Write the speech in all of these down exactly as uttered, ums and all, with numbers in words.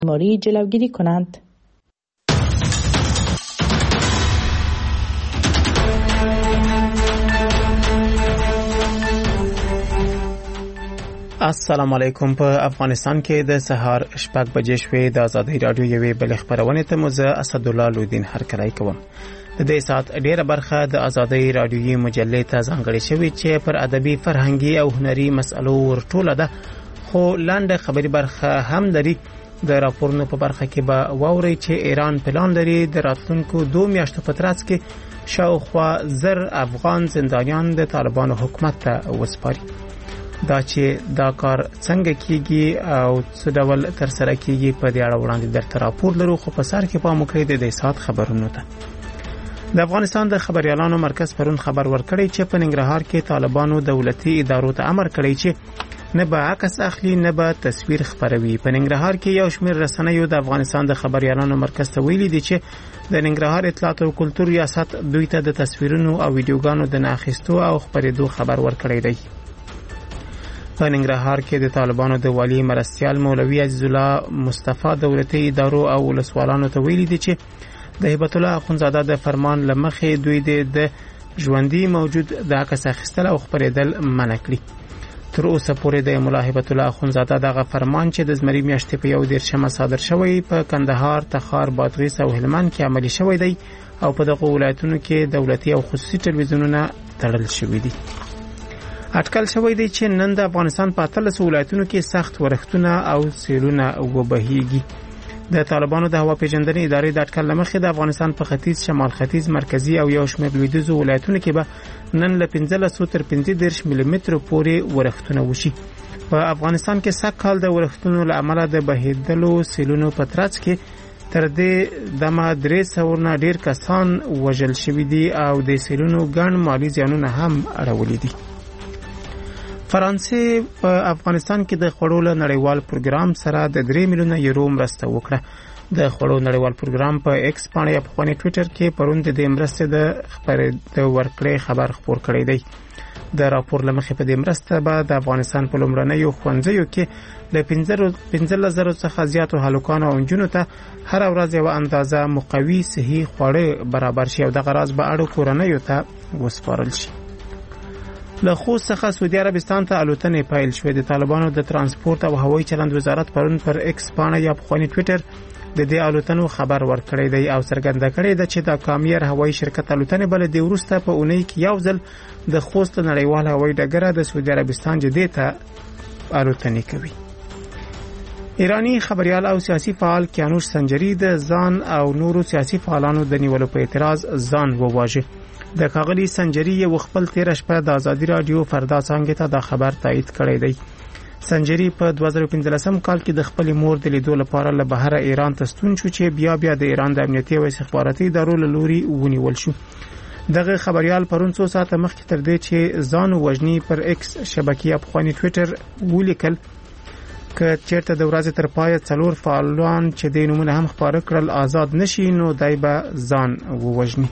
بیماری جلوگیری کنند. السلام علیکم. په افغانستان کې د سهار شپږ بجې شوې د آزادۍ رادیو یوې بلې خبرونې ته مزه اسدالله لودین هرکلی کوم. د دې سات ډیره برخه د آزادۍ رادیوي مجلې ته ځانګړې شوې چې پر ادبي فرهنګي او هنري مسألو ورټوله ده، خو لاندې خبري برخه هم لري. د راپورونو په برخه کې به واوري چې ایران پلان لري د راتلونکو دوه میاشتو په ترڅ کې شاوخوا زر افغان زندانیان د طالبانو حکومت ته وسپاري. دا چې دا کار څنګه کیږي او څه ډول تر سره کیږي په دې اړه وړاندې درته راپور لرو، خو په سر کې پام وکړئ د دې سات خبرونو ته. د افغانستان د خبريالانو مرکز پرون خبر ورکړی چې په ننګرهار کې طالبانو دولتي ادارو ته امر کړی چې نه به عکس اخلي نه به تصویر خبروي. په ننګرهار کې یو شمېر رسنیو د افغانستان د خبريالانو مرکز ته ویلي دي چې د ننګرهار اطلاعات او کلتور ریاست دوی ته د تصویرونو او ویډیوګانو د ناخیستو او خبرېدو خبر ورکړی دی. په ننګرهار کې د طالبانو د والی مرستیال مولوي عزیز الله مصطفی دولتي ادارو او ولسوالانو ته ویلي دي چې د هیبت الله اخونزاده د فرمان لمخې دوی د ژوندۍ موجود د عکس اخیستل او خبرېدل منع کړي. تر اوسه پورې د مولا هیبت الله اخونزاده دغه فرمان چې د زمري میاشتې په یو دیرشمه صادر شوی په کندهار، تخار، بادغیس او هلمند کې عملي شوی دی او په دغه ولایتونو کې دولتي او خصوصي ټلویزیونونه تړل شوي دي. اټکل شوی دی چې نن د افغانستان په اتلس ولایتونو کې سخت ورښتونه او سیلونه وبهیږي. د طالبانو د هوا پیژندنې ادارې د اټکل لمخې د افغانستان په ختیځ، شمال ختیځ، مرکزی او یو شمېر لویدیځو ولایتونو کې به نن له پنځلس تر پنځه دېرش ملي مترو پورې ورښتونه وشي. په افغانستان کې سږ کال د ورښتونو له امله د بهیدلو سیلونو په ترڅ کې تر دې دمه درې سوه نه ډېر کسان وژل شوي دي او د سیلونو ګڼ مالي زیانونه هم اړولي دي. فرانسې په افغانستان کې د خوړو له نړیوال پروګرام سره د درې میلیونه یورو مرسته وکړه. د خوړو نړیوال پروګرام په ایکس باندې په خپل ټوئیټر کې پروند د مرستې د خبرې ورکړې خبر خپور کړی دی. د راپور لمخې په دې مرسته به د افغانستان په لومړنیو ښوونځیو کې له پنځلس زره څخه زیاتو هلکانو او نجونو ته هر ورځ یوه اندازه مقوي صحي خواړه برابر شي او دغه راز به اړو کورنیو ته وسپارل شي. له خوست څخه سعودي عربستان ته الوتنې پیل شوې. د طالبانو د ترانسپورت او هوایي چلند وزارت پرون پر ایکس باندې یا په خپل ټوئیټر د دې الوتنو خبر ورکړی دی او څرګنده کړی دی چې د کامیر هوایي شرکت الوتنې بل د ورسته په اونۍ کې یو ځل د خوست نړیوال هوایي ډګر د سعودي عربستان جدې ته الوتنې کوي. ایرانی خبريال او سیاسي فعال کیانوش سنجری د ځان او نورو سیاسي فعالانو د نیولو په اعتراض ځان وواژه. د کاغلی سنجری یو خپل تیر شپه د آزادۍ رادیو فردا څنګه ته د خبر تایید کړی دی. سنجری په دوه زره پنځلسم کال کې د خپل مور د لیدو لپاره له بهر ایران ته ستون شو چې بیا بیا د ایران د امنیتي او استخباراتي ادارو له لوري ونیول شو. دغه خبريال پرون څو ساعته مخکې تر دې چې ځان وژني پر ایکس شبکیه په خپل ټوئیټر ولیکل که چیرته د ورځې تر پایه څلور فعالان چې د نومونه هم خبره کړل آزاد نشي نو دای به ځان ووژني.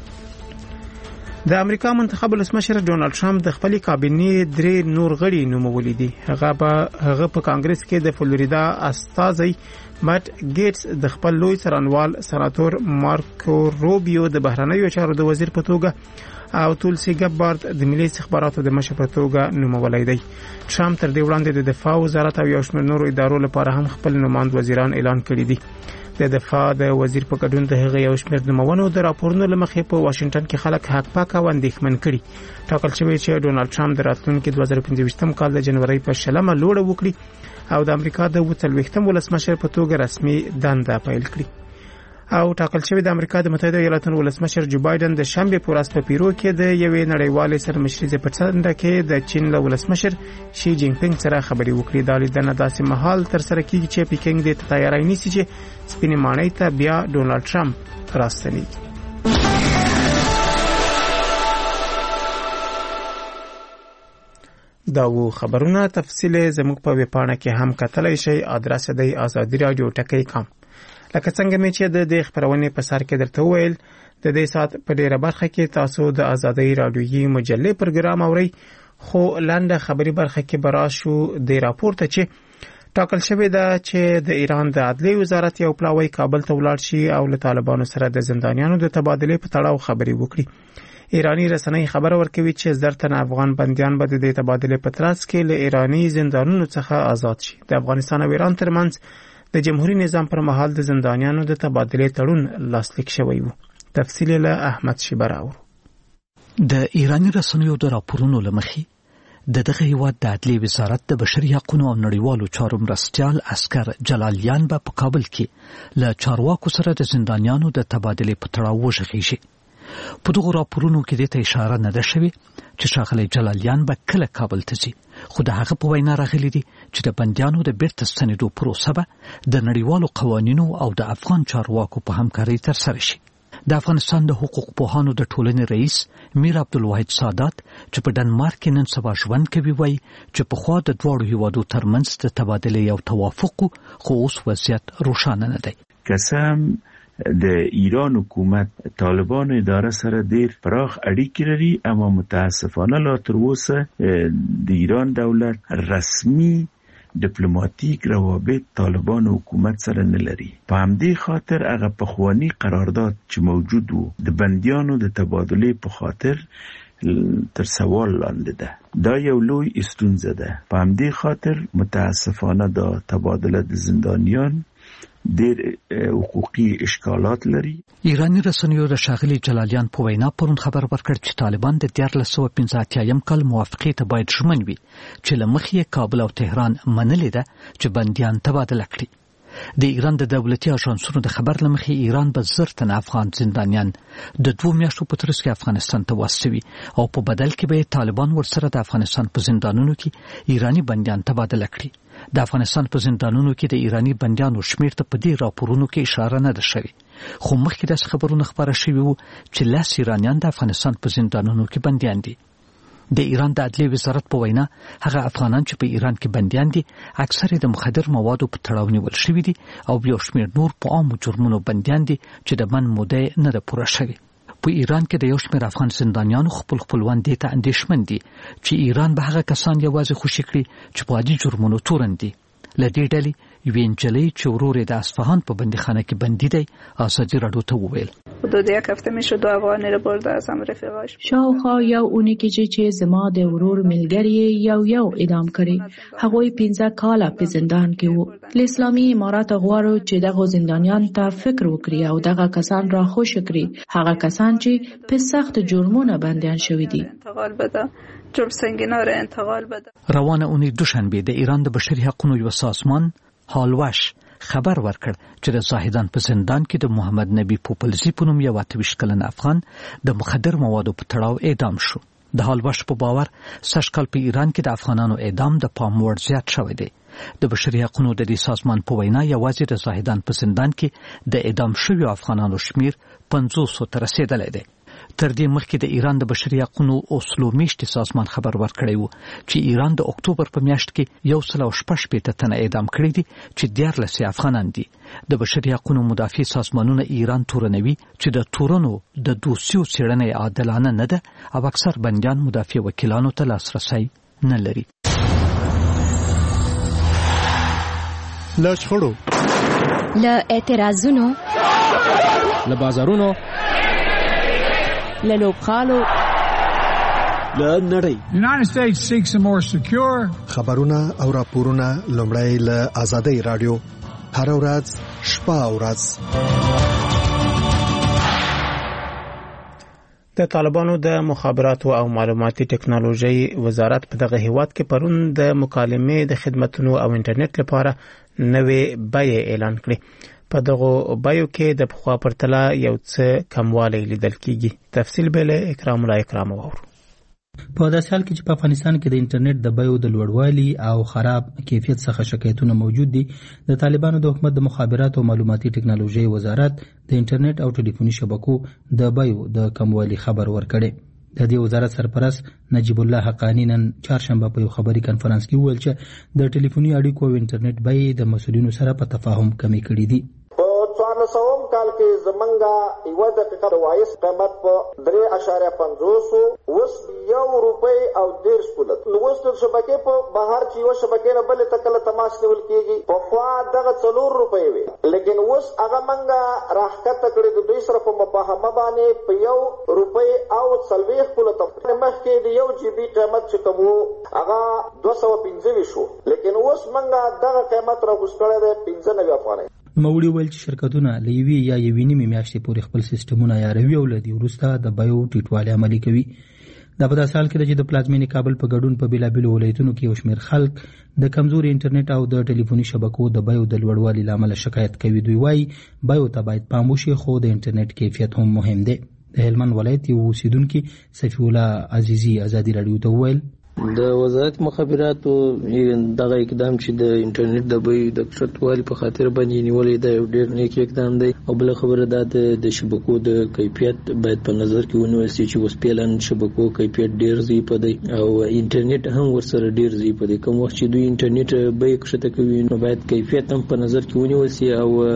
د امریکا منتخب ولسمشر ډونالد ټرمپ د خپل کابینې درې نور غړي نومولي دي. هغه په هغه په کانګرس کې د فلوریدا استازي مات ګیټس، د خپل لوی سرانوال سناتور مارکو روبیو د بهرنیو چارو د وزیر په توګه او تولسی ګبارد د ملي استخباراتو د مشر په توګه نومولای دی. ټرمپ تر دې وړاندې د دفاع وزارت او یو شمېر نورو ادارو لپاره هم خپل نوماند وزیران اعلان کړي دي. د دفاع د وزیر په ګډون د هغه یو شمېر نومونو د راپورونو لمخې په واشنگټن کې خلک حق پاک او اندېښمن کړي. ټاکل شوی چې ډونالد ټرمپ د راتلونکي دوه زره پنځه کال د جنوري په شلمه لوړه وکړي او د امریکا د اووه څلوېښتم ولسمشر په توګه رسمي دنده پیل کړي. او ټاکل شوی د امریکا د متحده ایالاتونو ولسمشر جو بایدن د شنبه په ورځ په پیرو کې د یوې نړیوالې سرمشرۍ په څنډه کې د چین له ولسمشر شي جین پینګ سره خبرې وکړي. دا لیدنه داسې مهال تر سره کیږي چې پیکینګ د تیاری نیسي چې سپینې ماڼۍ ته بیا ډونالد ټرمپ راستنیږي. دا وو خبرونه تفصیل زموږ په ویبپاڼه کې هم کتلای شئ. ادرس دی آزادی رادیو ټکی کام. لکه څنګه مې چې د دې خبرونې په سر کې درته وویل د دې سات په ډیره برخه کې تاسو د آزادۍ رادیوي مجلې پروګرام اورئ، خو لاندې خبري برخه کې برا شو د راپورته چې ټاکل شوې ده چې د ایران د عدلي وزارت یو پلاوی کابل ته ولاړ شي او له طالبانو سره د زندانیانو د تبادلې په تړاو خبرې وکړي. ایرانی رسنۍ خبر ورکوي چې زرتن افغان بنديان به د تبادلې په ترڅ کې له ایرانی زندانونو څخه آزاد شي. د افغانستان او ایران ترمنځ د جمهوریت نظام پر مهال د زندانیانو د تبادلې تړون لاسلیک شوی و. تفصیل له احمد شیبر اورو. د ایرانی رسنیو د راپورونو لمخې د دغه هیواد د عدلي وزارت د بشري حقوقو او نړیوالو چارو مرستیال عسکر جلالیان به په کابل کې له چارواکو سره د زندانیانو د تبادلې په تړاو وغږیږي. په دغه راپورونو کې د اشاره نه ده شوې چې ښاغلي جلالیان به کله کابل ته ځي، خو د هغه په وینا راغلي دي چې د بندیانو د بیرته ستنېدو پروسه به د نړیوالو قوانینو او د افغان چارواکو په همکارۍ ترسره شي. د افغانستان د حقوق پوهانو د ټولنې رئیس میر عبدالواحد سادات چې په ډنمارک کې نن سبا ژوند کوي وایي چې پخوا د دواړو هیوادو ترمنځ د تبادلې یو توافق خو اوس وضعیت روښانه نه دی. قسم د ایران حکومت طالبان اداره سره ډیر پراخ اړیکې لري، اما متاسفانه لا تر اوسه د ایران دولت رسمي ډیپلوماټیک روابط طالبان حکومت سره نه لري. په همدې خاطر هغه پخوانی قرارداد چې موجود وو د بندیانو د تبادلې په خاطر تر سوال لاندې ده. دا یو لوی ستونزه ده. په همدې خاطر متاسفانه دا تبادله د زندانیان ډېر حقوقي اشکالات لري. ایرانی رسنیو د ښاغلي جلالیان په وینا پرون خبر ورکړ چې طالبان د دیارلس سوه پنځه اتیایم کال موافقې ته باید ژمن وي چې له مخې کابل او تهران منلې ده چې بندیان تبادله کړي. د ایران د دولتي اژانسونو د خبر له مخې ایران به زر تن افغان زندانیان د دوه میاشتو په ترڅ کې افغانستان ته واستوي او په بدل کې به طالبان ورسره د افغانستان په زندانونو کې ایرانی بندیان تبادله کړي. د افغانستان په زندانونو کې د ایرانی بندیانو شمیر ته په دې راپورونو کې اشاره نه ده شوې، خو مخکې د خبرونو خبره شوې وو چې لاس ایرانیان د افغانستان په زندانونو کې بندیان دي. د ایران د عدلي وزارت په وینا هغه افغانان چې په ایران کې بندیان دي اکثر د مخدر موادو په تړاو نیول شوي دي او یو شمیر نور په عامو جرمونو بندیان دي چې د من موده نه ده پوره شوې. په ایران کې د یو شمیر افغان زندانیانو خپل خپلوان دي ته اندېښمن دي چې ایران به هغه کسان یوازې خوشي کړي چې په عادي جرمونو تورن دي. له دې ډلې یوې نجلۍ چې ورور یې د اصفهان په بندیخانه کې بندي دی ازادي راډیو ته وویل حدود یک هفته میشه دو افغانی رو برده از هم رفیقاش. شاوخوا یو اونی کې چې زما د ورور ملګری یو یو اعدام کړي، هغوی پنځه کاله په زندان کې وو. له اسلامي امارات غواړو چې دغه زندانیان ته فکر وکړي او دغه کسان را خوش کړي، هغه کسان چې په سخت جرمونو بندیان شوي دي. انتقال بده جرم سنگینا را انتقال بده. روانه اونۍ دوشنبه د ایران د بشري حقوقو یو سازمان هالوش خبر ورکړ چې د زاهدان په زندان کې د محمد نبی پوپلزی په نوم یو اتویشت کلن افغان د مخدر موادو په تړاو اعدام شو. د هالوش په باور سږ کال په ایران کې د افغانانو اعدام د پام وړ زیات شوی دی. د بشري حقوقو د دې سازمان په وینا یوازې د زاهدان په زندان کې د اعدام شویو افغانانو شمیر پنځوس ته رسیدلی دی. تر دې مخکې د ایران د بشري حقوقو اصولو میشتي سازمان خبر ورکړی و چې ایران د اکتوبر په میاشت کې یو سل او شپږ شپېته تنه اعدام کړي دي چې دیارلس افغانان دي. د بشري حقوقو مدافع سازمانونه ایران تورنوي چې د تورنو د دوسیو څېړنې عادلانه نه ده او اکثر بندیان مدافع وکیلانو ته لاسرسی نه لري. له شخړو، له اعتراضونو، له بازارونو، له لوبخانو، له نړۍ. United States seeks a more secure. خبرونه او راپورونه لومړی له آزادۍ رادیو هر ورځ شپه او ورځ. د طالبانو د مخابراتو او معلوماتي ټکنالوژي وزارت په دغه هیواد کې پرون د مکالمې د خدماتو او انټرنیټ لپاره نوې بیه اعلان کړې. په دغه بایو کې د پخوا پرتله یو څه کموالی لیدل کیږي. تفصیل به له اکرام الله اکرام وورو. په داسې حال کې چې په افغانستان کې د انټرنیټ د بیو د لوړوالي او خراب کیفیت څخه شکایتونه موجود دي، د طالبانو د حکومت د مخابراتو او معلوماتي ټکنالوژي وزارت د انټرنیټ او ټلیفوني شبکو د بیو د کموالي خبر ورکړي. د دې وزارت سرپرست نجیب الله حقانی نن چهارشنبه په یو خبري کانفرنس کې وویل چې د ټلیفوني اړیکو او انټرنیټ بیې د مسؤلینو سره په تفاهم کمی کړي دي. په څوار نولسم کال کې زمونږه یوه دقیقه د وایس قیمت په درې اشاریه پنځوس اوس یو روپۍ او دېرش پوله. نو اوس د شبکې په بهر چې یوه شبکې نه بلې ته کله تماس نیول کېږي پخوا دغه څلور روپۍ وې، لیکن اوس هغه موږ راښکته کړې د دوی سره په مفاهمه باندې په یو روپۍ او څلوېښت پوله ته. مخکې د یو جی بي قیمت چې کوم و هغه دوه سوه پنځه ویشت و، لیکن اوس موږ دغه قیمت راکوز کړی دی پنځه نوي افغانۍ. نوموړي وویل چې شرکتونه له یوې یا یوې نیمې میاشتې پورې خپل سیسټمونه عیاروي او له دې وروسته د بیو ټیټوالی عملي کوي. دا په داسې حال کې ده چې د پلازمینې کابل په ګډون په بېلابېلو ولایتونو کې یو شمېر خلک د کمزوري انټرنیټ او د ټلیفوني شبکو د بیو د لوړوالي له امله شکایت کوي. دوی وایي بیو ته باید پام وشي، خو د انټرنیټ کیفیت هم مهم دی. د هلمند ولایت یو اوسیدونکي صفي الله عزیزي ازادي راډیو ته وویل د وزارت مخابراتو دغه اقدام چې د انټرنیټ د بیې د کښتوالي په خاطر باندې نیولې ده یو ډېر نیک اقدام دی. او بله خبره دا ده د شبکو د کیفیت باید په نظر کې ونیول سي چې اوس پیلن شبکو کیفیت ډېر ضعیفه دی او انټرنیټ هم ورسره ډېر ضعیفه دی. کوم وخت چې دوی انټرنیټ بیې کښته کوي نو باید کیفیت هم په نظر کې ونیول سي.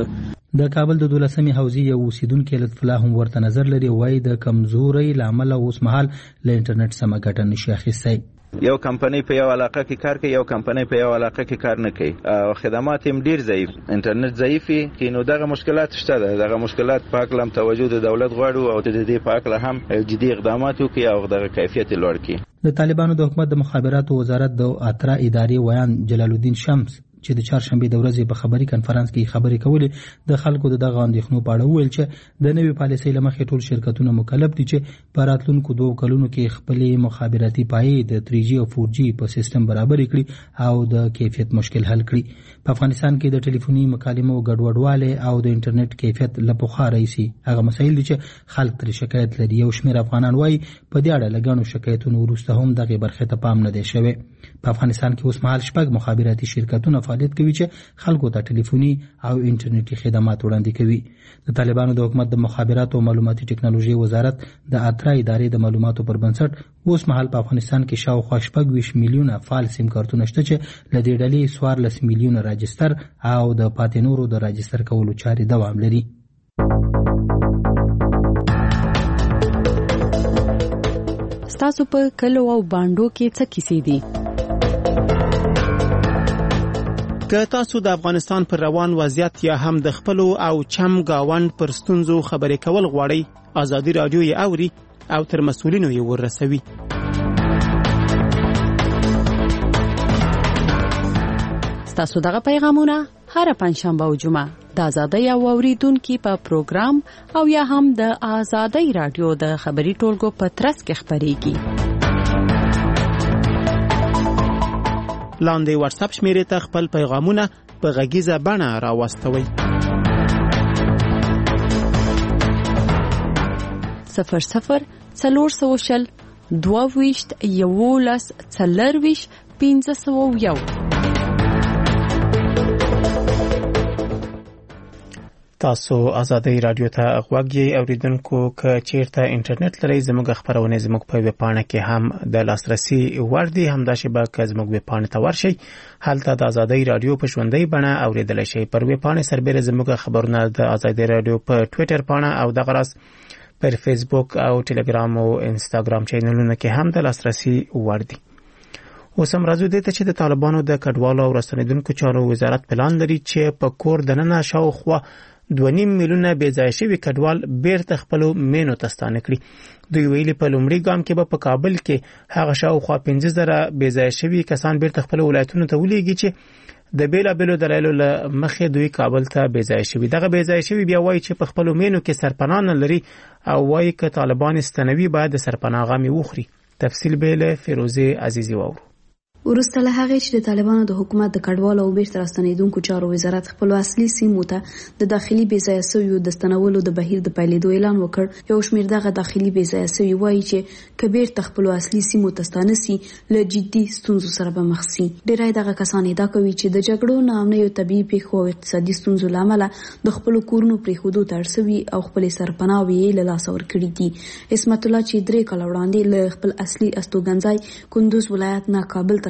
او د کابل د دولسمې حوزې یو اوسیدونکی لطف الله هم ورته نظر لري. وایي د کمزورۍ له امله اوس مهال له انټرنیټ سمه ګټه نشي اخیستی. یو کمپنۍ په یو علاقه کې کار کوي، یو کمپنۍ په یو علاقه کې کار نه کوي او خدمات هم ډیر ضعیف، انټرنیټ ضعیف وي. نو دغه مشکلات شته ده. دغه مشکلات په اړه هم توجه د دولت غواړو او د دې په اړه هم جدي اقدامات وکړي او دغه کیفیت لوړ کړي. د طالبانو د حکومت د مخابراتو وزارت د اترا ادارې ویان جلال الدین شمس چې د چهارشنبې د ورځې په خبري کنفرانس کې خبرې کولې د خلکو د دغه اندېښنو په اړه وویل چې د نوې پالیسۍ له مخې ټول شرکتونه مکلف دي چې په راتلونکو دوو کلونو کې خپلې مخابراتي پایې د تھری جی او فور جی په سیستم برابر کړي او د کیفیت مشکل حل کړي. په افغانستان کې د ټلیفوني مکالمو ګډوډوالی او د انټرنیټ کیفیت له پخوا راهیسې هغه مسایل دي چې خلک ترې شکایت لري. یو شمېر افغانان وایي په دې اړه له ګڼو شکایتونو وروسته هم دغې برخې ته پام نه دی شوی. په افغانستان کې اوس مهال شپږ مخابراتي شرکتونه فعالیت کوي چې خلکو ته ټلیفوني او انټرنیټي خدمات وړاندې کوي. د طالبانو د حکومت د مخابراتو او معلوماتي ټکنالوژي وزارت د اترا ادارې د معلوماتو پر بنسټ اوس مهال په افغانستان کې شاوخوا شپږ ویشت میلیونه فعال سیم کارتونه شته چې له دې ډلې څوارلس میلیونه راجستر او د پاتې نورو د راجستر کولو چارې دوام لري. ستاسو په کلو او بانډو کې څه کیسې دي؟ که تاسو د افغانستان پر روان وضعیت یا هم د خپلو او چم گاوند پر ستونزو خبرې کول غواړئ، ازادي راډیو یې اوري او تر مسؤلینو یې ورسوي. ستاسو دغه پیغامونه هر پنځشنبه او جمعه د ازادۍ او اوریدونکو په پروګرام او یا هم د ازادۍ راډیو د خبري ټولګو په ترڅ کې خبريږي. لاندې واتس اپ شمیرې ته خپل پیغامونه په غږیزه بڼه راوستوئ. صفر صفر څلور سوه شل دوه ویشت یولس څلرویشت پنځه سوه یو. تاسو ازادۍ راډیو ته غوږ یې اوریدونکو. که چیرته انټرنیټ لرئ زموږ خبرونه زموږ په ویب پاڼه کې هم د لاسرسي وړ دي. همداسې به که زموږ ویب پاڼې ته ورشئ هلته د ازادۍ راډیو په ژوندۍ بڼه اوریدلی شئ. پر ویب پاڼې سربیره زموږ خبرونه د ازادۍ راډیو په ټویټر پاڼه او دغه راز پر فیسبوک او ټلګرام او انسټاګرام چینلونو کې هم د لاسرسي وړ دي. اوس هم راځو دې ته چې د طالبانو د کډوالو او راستنېدونکو چارو وزارت پلان لري چې په کور دننه شاوخوا دوه نیم میلیونه بې ځایه شوي کډوال بیرته خپلو مینو ته ستانه کړي. دوی ویلي په لومړي ګام کې به په کابل کې هغه شاوخوا پنځه زره بې ځایه شوي کسان بیرته خپلو ولایتونو ته ولیږي چې د بیلابیلو دلایلو له مخې دوی کابل ته بې ځایه شوي. دغه بې ځایه شوي بیا وایي چې په خپلو مینو کې سرپناه نه لري او وایي که طالبان ستنوي باید د سرپناه غمې وخوري. تفصیل به له فیروزې عزیزي واورو. وروسته له هغې چې د طالبانو د حکومت د کډوالو او بیرته راستنېدونکو چارو وزارت خپلو اصلي سیمو ته د داخلي بې ځایه سویو د ستنولو د بهیر د پیلېدو اعلان وکړ، یو شمېر دغه داخلي بې ځایه سوي وایي چې که بیرته خپلو اصلي سیمو ته ستانه سي له جدي ستونزو سره به مخ سي. ډېری دغه کسان ادعا کوي چې د جګړو، ناامنیو، طبیعي پیښو او اقتصادي ستونزو له امله د خپلو کورونو پرېښودو ته اړ سوي او خپلې سرپناوې یې له لاسه ورکړي دي. عصمت الله چې درې کاله وړاندې له خپل اصلي استوګنځای کندوز ولایت نه کابل ته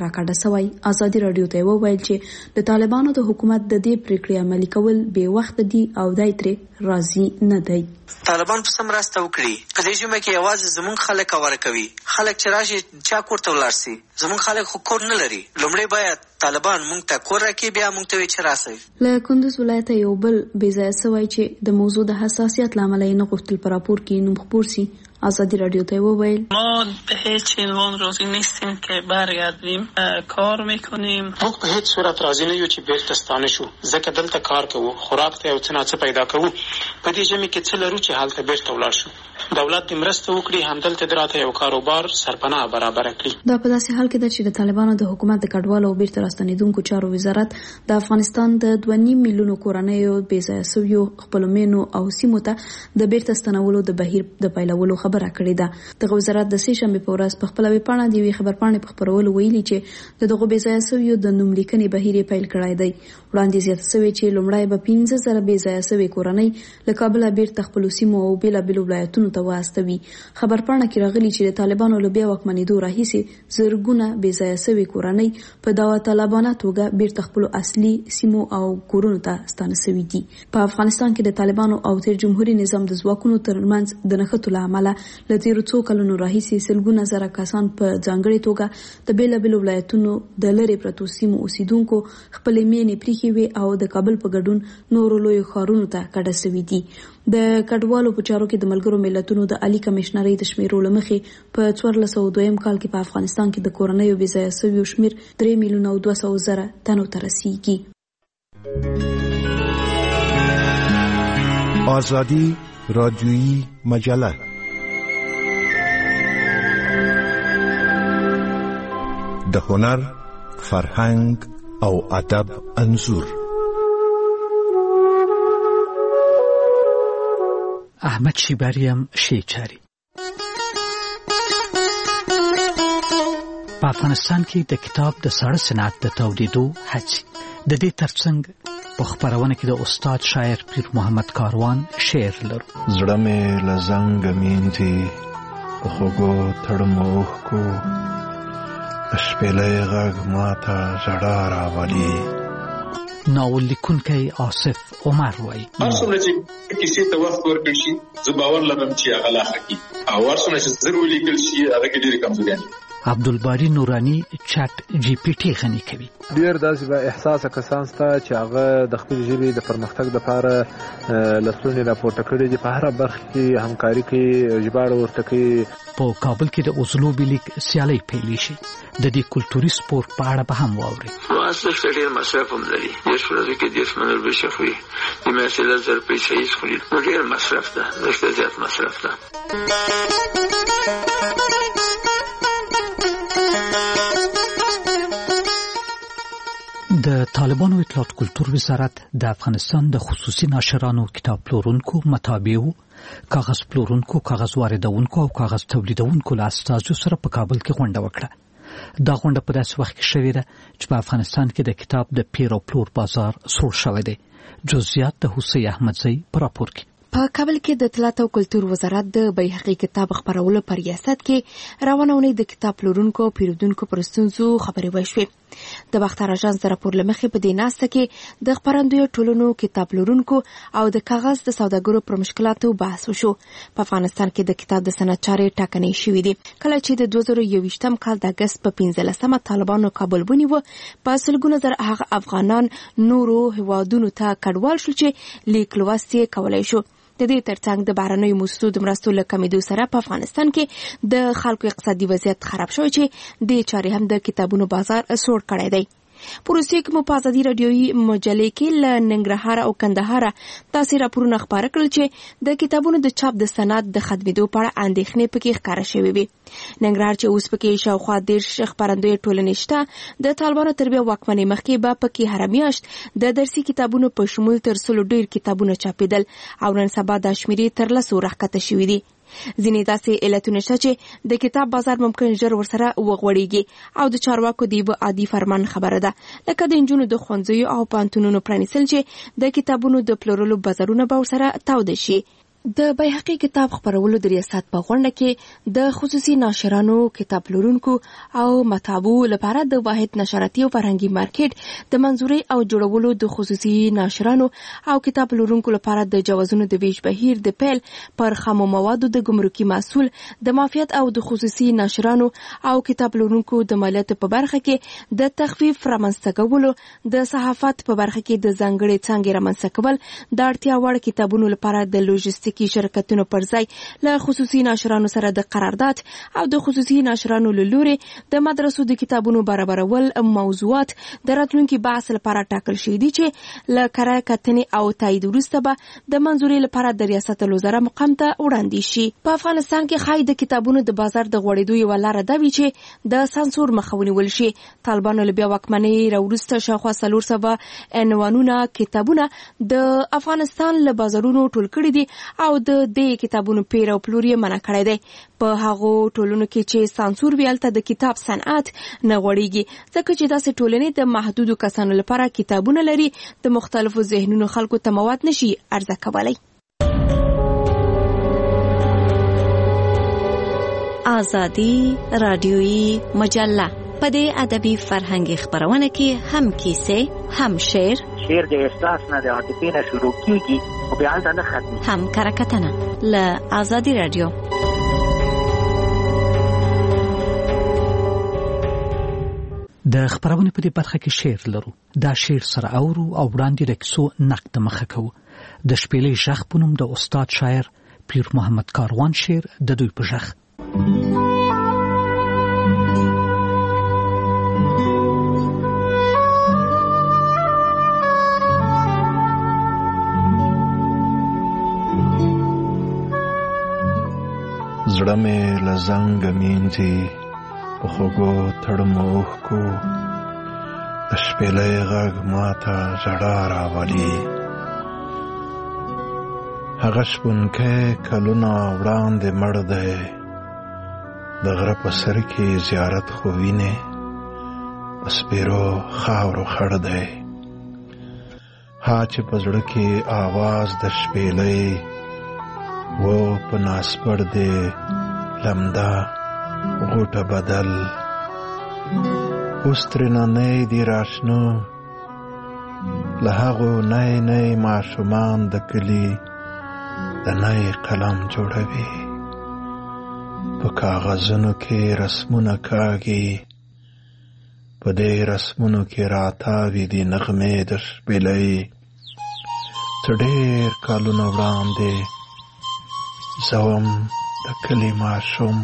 راکړه سوی. ازادي رادیو ته وویل چې د طالبانو د حکومت د دې پریکړې عملي کول بې وخت دي او دای ترې راضي نه دی. طالبان په سم راسته وکړي په دې جمعه کې یوازې زمونږ خلک کار کوي. خلک چې راشي چا کور ته ولاړ سي. زمونږ خلک خو کور نه لري. لومړی باید طالبان مونږ ته کور راکړي بیا مونږ ته وي چې راسئ. له کندوز ولایت یو بل بې ځایه سوی چې د موضوع د حساسیت له امله یې نه غوښتل په راپور کې نوم خپور سي. ازادي رادیو ته وویل ما به هیچ عنوان راضی نیستیم که برگردیم کار میکنیم. موږ په هیڅ صورت راضی نه یو چې بیرته ستانه شو ځکه دلته کار کوو خوراک ته او څه نه څه پیدا کوو. په دې ژمي کې څه لرو چې هلته بیرته ولاړ شو. دولت دې مرسته وکړي همدلته دې راته یو کاروبار سرپناه برابره کړي. دا په داسې حال کې ده چې د طالبانو د حکومت د کډوالو او بیرته راستنېدونکو چارو وزارت د افغانستان د دوه نیم میلیونو کورنیو بې ځایه سویو خپلو مینو او سیمو ته د بیرته ستنولو د بهیر د پیلولو خبره کړې ده. دغه وزارت د سې شنبې په ورځ په خپله ویبپاڼه د یوې خبرپاڼې په خپرولو ویلي چې د دغو بې ځایه سویو د نوم لیکنې بهیر یې پیل کړی دی. وړاندې زیاته شوې چې لومړی به پنځه زره بې ځایه سوې کورنۍ له کابله بیرته خپلو سیمو او بېلابېلو ولایتونو ته واستوي. خبرپاڼه کې راغلي چې د طالبانو له بیا واکمنېدو راهیسې زرګونه بې ځایه سوې کورنۍ په داوطلبانه توګه بیرته خپلو اصلي سیمو او کورونو ته ستانه سوي دي. په افغانستان کې د طالبانو او تیر جمهوري نظام د ځواکونو ترمنځ د نښتو له امله له تیرو څو کلونو راهیسې سلګونه زره کسان په ځانګړې توګه د بېلابېلو ولایتونو د لرې پرتو سیمو اوسیدونکو خپلې مینې پریښې وې او د کابل په ګډون نورو لویو ښارونو ته کډه سوي دي. د کډوالو په چارو کې د ملګرو ملتونو د عالي کمشنرۍ د شمیرو له مخې په څوارلس سوه دویم کال کې په افغانستان کې د کورنیو بې ځایه سویو شمیر درې میلیونه او دوه سوه زره تنو ته رسیږي. آزادی رادیویی مجله د هنر، فرهنګ او ادب انځور. احمد شیباریم شیچاری په افغانستان کې د کتاب د ساړه صنعت د تولیدو هڅې. د دې ترڅنګ په خپرونه کې د استاد شاعر پیر محمد کاروان شعر لرو. زړه مې له زنګ مینځي په خوږو تړمو اوښکو د شپېلۍ غږ ماته ژړا راولي. ناول لیکونکی آصف عمر وایي هر څومره چې کیسې ته وخت ورکړل شي زه باور لرم چې هغه لا ښه کېږي او هر څومره چې زر ولیکل شي هغه کې ډېرې کمزوریانې. عبدالباری نورانی چټ جی پی ټي غني کوي. ډېر داسې با احساسه کسان شته چې هغه د خپل ژبې د پرمختګ لپاره لستونې راپورته کړي دي. په هره برخه کې همکاري کوي، ژباړه ورته کوي. په کابل کې د اسلوبي لیک سیالۍ پیلې شي. د دې کلتوري سپورت په اړه به هم واوري. مصرف ډېر مصرف هم لري. دېرش ورځې کې دېرش منل بشه خوري. د میاشتې لس زره پیسې هېڅ خوري. نو ډېر مصرف ده، رښتیا زیات مصرف ده. د طالبانو اطلاعات کلتور وزارت د افغانستان د خصوصي ناشرانو، کتاب پلورونکو، مطابعو، کاغذ پلورونکو، کاغذ واردونکو او کاغذ تولیدونکو له استازو سره په کابل کې غونډه وکړه. دا غونډه په داسې وخت کې شوې ده چې په افغانستان کې د کتاب د پیر او پلور بازار سوړ شوی دی. جزئیات د حسین احمدزی په راپور کې. په کابل کې د اطلاعات او کلتور وزارت د بیهقي کتاب خپرولو پر ریاست کې روانه اونۍ د کتاب پلورونکو او پیرودونکو پر ستونزو خبرې وشوې. د باختر اژانس د راپور له مخې په دې ناسته کې د خپرندویو ټولنو، کتاب پلورونکو او د کاغذ د سوداګرو پر مشکلاتو بحث وشو. په افغانستان کې د کتاب د صنعت چارې ټاکنې شوې دي. کله چې د دوه زره یوویشتم کال د اګست په پنځلسمه طالبانو کابل ونیو، په سلګونه زره هغه افغانان نورو هیوادونو ته کډوال شول چې لیک لوست یې کولی شو. د دې ترڅنګ د بهرنیو موسسو د مرستو له کمیدو سره په افغانستان کې د خلکو اقتصادي وضعیت خراب شوی چې د چارې هم د کتابونو بازار سوړ کړی دی. پروسې کې مو په ازادي رادیویي مجلې کې له ننګرهار او کندهار تاسې راپورونه خپاره کړل چې د کتابونو د چاپ د صنعت د ختمېدو په اړه اندېښنې پکې ښکاره شوې وي. ننګرهار چې اوس پکې شاوخوا دېرش خپرندویې ټولنې شته، د طالبانو تر بیا واکمنۍ مخکې به پکې هره میاشت د درسي کتابونو په شمول تر سلو ډېر کتابونه چاپېدل او نن سبا دا شمېرې تر لسو راښکته شوي دي. ځینې داسې علتونه شته چې د کتاب بازار ممکن ژر ورسره وغوړېږي او د چارواکو د یوه عادي فرمان خبره ده، لکه د نجونو د ښوونځیو او پوهنتونونو پرانیستل چې د کتابونو د پلورلو بازارونه به ورسره تاوده شي. د بیهقي کتاب خپرولو د ریاست په غونډه کې د خصوصي ناشرانو، کتاب پلورونکو او مطبعو لپاره د واحد نشراتي او فرهنګي مارکیټ د منځوري او جوړولو د خصوصي ناشرانو او کتاب پلورونکو لپاره د جوازونو د ویش بهیر د پیل پر خامو موادو د ګمرکي مسؤل د معافیت او د خصوصي ناشرانو او کتاب پلورونکو د مالیاتو په برخه کې د تخفیف رامنځته کولو، د صحافت په برخه کې د ځانګړي څانګې رامنځته کول، د اړتیا وړ کتابونو لپاره د لوجستیک کی شرکتونو پر ځای له خصوصي ناشرانو سره د قرارداد او د خصوصي ناشرانو له لوري د مدرسو د کتابونو برابرول موضوعات د راتلونکي بحث لپاره ټاکل شوي دي چې له کره کتنې او تایید وروسته به د منځوري لپاره د ریاست الوزرا مقام ته وړاندې شي. په افغانستان کې خای د کتابونو د بازار د غوړېدو یوه لاره دا وي چې د سانسور مخه ونیول شي. طالبانو له بیا واکمنۍ راوروسته شاوخوا څلور سوه عنوانونه کتابونه د افغانستان له بازارونو ټول کړي دي او د دې کتابونو پیر او پلور یې منع کړی دی. په هغو ټولنو کې چې سانسور وي هلته د کتاب صنعت نه غوړېږي، ځکه چې داسې ټولنې د محدودو کسانو لپاره کتابونه لري، د مختلفو ذهنونو خلکو ته مواد نشي عرضه کولی. آزادي رادیویی مجله په دې ادبي فرهنګي خبرونه کې هم کیسې، هم شعر، شعر د احساس نه د عاطفې نه شروع کیږي او بیا هلته نه ختمي، هم کره کتنه له آزادي رادیو. د خبرونه په دې برخه کې شعر لرو. دا شعر سره اورو او وړاندې د کیسو نقد مخه کوو. د شپېلې ژغ په نوم د استاد شاعر پیر محمد کاروان شعر د دوی په ژغ. زړه مې له زنګه مینځي په خوږو تړمو اوښکو، د شپېلۍ غږ ماته ژړا راولي. هغه شپونکی کلونه وړاندې مړ دی، د غره په سر کې زیارت خو وینې، په سپېرو خاورو خړ دی. ها چې په زړه کې آواز د شپېلۍ و په ناسپړ دی لمده غوټه بدل. اوس ترېنه نی دي راشنه له هغو نی نی ماشومان د کلي د نی قلم جوړوي. په کاغذونو کې رسمونه کاږي، په دې رسمونو کې راتاوي دي نغمې د شپېلۍ. څه ډېر کلونه وړاندې زوم د کلي ماشوم،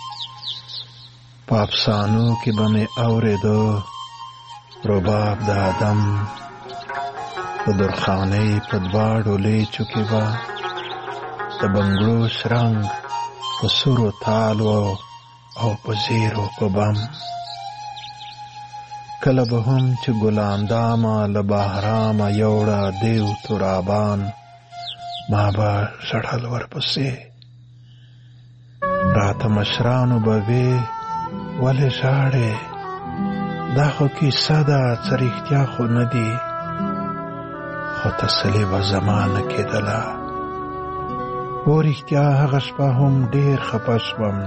په افسانو کې به مې اورېدو رباب د آدم. د درخانۍ په دواړو لیچو کې به د بنګړو شرنګ په سورو تالو او په زیرو په بم. کله به هم چې ګلاندامه له بهرامه یوړه دیو ترابان، ما به ژړل ورپسې. راته مشرانو به وې ولې ژاړې، دا خو کیسه ده څه رښتیا خو نه دي. خو تسلي به زما نه کېدله. و رښتیا هغه شپه هم ډېر خفه شوم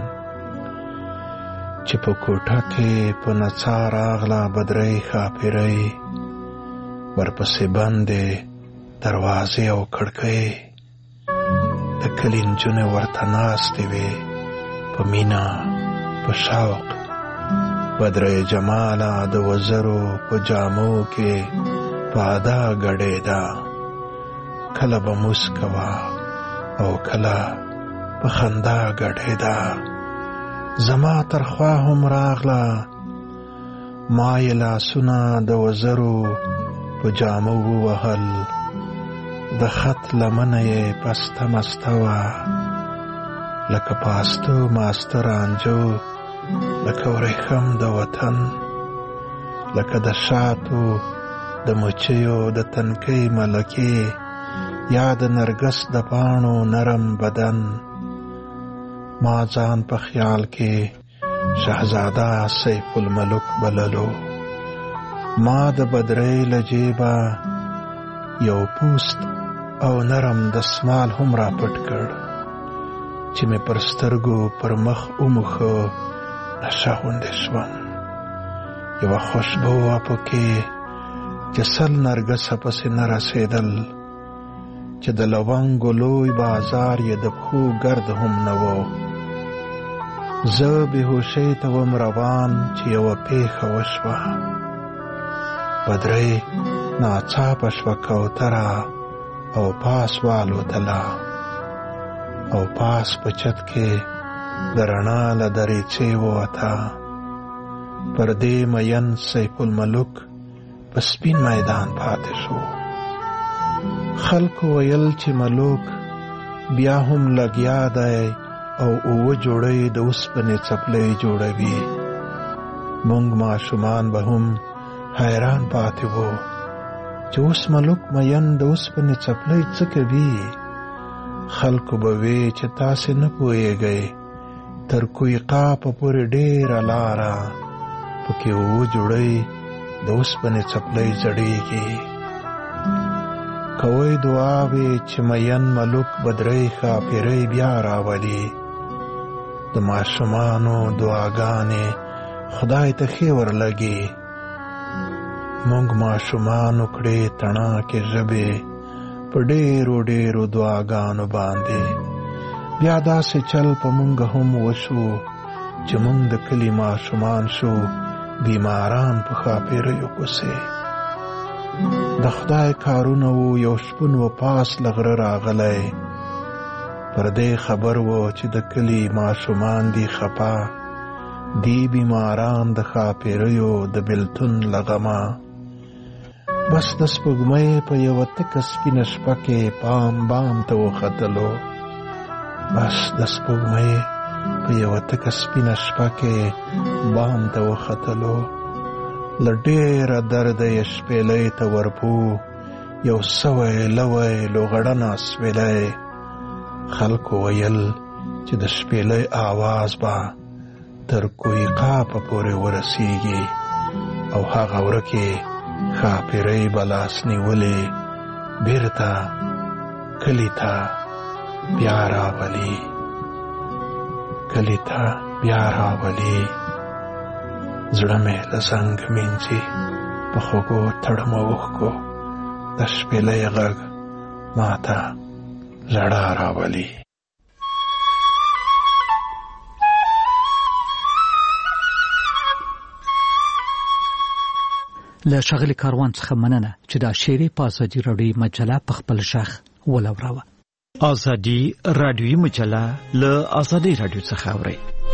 چې په کوټه کې په نڅا راغله بدرۍ ښاپېرۍ، ورپسې بندې دروازې او کړکۍ. د کلي نجونې ورته ناستې وې په مینه په شوق. بدرۍ جماله د وزرو په جامو کې په ادا ګډېده، کله به موسکه وه او کله په خندا ګډېده. زما تر خوا هم راغله، ما یې لاسونه د وزرو په جامو ووهل. د خط لمنه یې پسته مسته وه، لکه پاستو ماسته رانجو، لکه ورېښم د وطن، لکه د شاتو د مچیو د تنکۍ ملکې، یا د نرګس د پاڼو نرم بدن. ما ځان په خیال کې شهزاده سیف الملک بللو. ما د بدرۍ له جیبه یو پوست او نرم دسمال هم را پټ کړ چې مې پر سترګو پر مخ وموښه نشه غوندې شوم. یوه خوشبو وه پکې چې سل نرګسه پسې نه رسېدل، چې د لونګو لوی بازار یې د پښو ګرد هم نه و. زه بېهوشۍ ته وم روان چې یوه پېښه وشوه. بدرۍ ناڅاپه شوه کوتره او پاس والوتله، او پاس په چت کې د رڼا له دریڅې ووته. پر دې مین سیف الملک په سپین میدان پاتې شو. خلکو ویل چې ملوک بیا هم لګیا دی او اوه جوړې د اوسپنې څپلۍ جوړوي. موږ ماشومان به هم حیران پاتې وو چې اوس ملوک مین د اوسپنې څپلۍ څه کوي. خلکو به وی چې تاسې نه پوهېږئ، تر کویقاپه پورې ډېره لاره پکې اوه جوړې د اوسپنې څپلۍ زړېږي. کوئ دعاوې چې مین ملوک بدرۍ ښاپېرۍ بیا راولي. د ماشومانو دعاګانې خدای ته ښې ورلګي. موږ ماشومانو کړې تڼاکې ژبې په ډېرو ډېرو دعاګانو باندې. بیا داسې چل په موږ هم وشو چې موږ د کلي ماشومان شو بیماران په ښاپېریو کوسې. د خدای کارونه وو. یو شپون و پاس له غره راغلی، پر دې خبر وو چې د کلي ماشومان دي خپه، دی بیماران د ښاپېریو د بېلتون له غمه. بس د سپوږمۍ په یوه تکه سپینه شپه کې پام بام ته وختلو. بس د سپوږمۍ په یوه تکه سپینه شپه کې بام ته وختلو. له ډېره درده یې شپېلۍ ته ورپو یو سوی لوی لوغړنه سپېلۍ. خلکو ویل چې د شپېلۍ آواز به تر کویقاپه پورې ورسیږي او هغه ورکې ښاپېرۍ به لاس نیولې بېرته کلي ته بیا راولي. کلي ته بیا راولي. زړه مې له زنګ مینځي په خوږو تړمو اوښکو. د شپېلۍ غږ ماته ژړا راولي. له ښاغلي کاروان څخه مننه چې دا شعري په ازادي راډیوي مجله په خپل غږ ولوراوه. ازادي راډیوي مجله له ازادي راډیو څخه اورئ.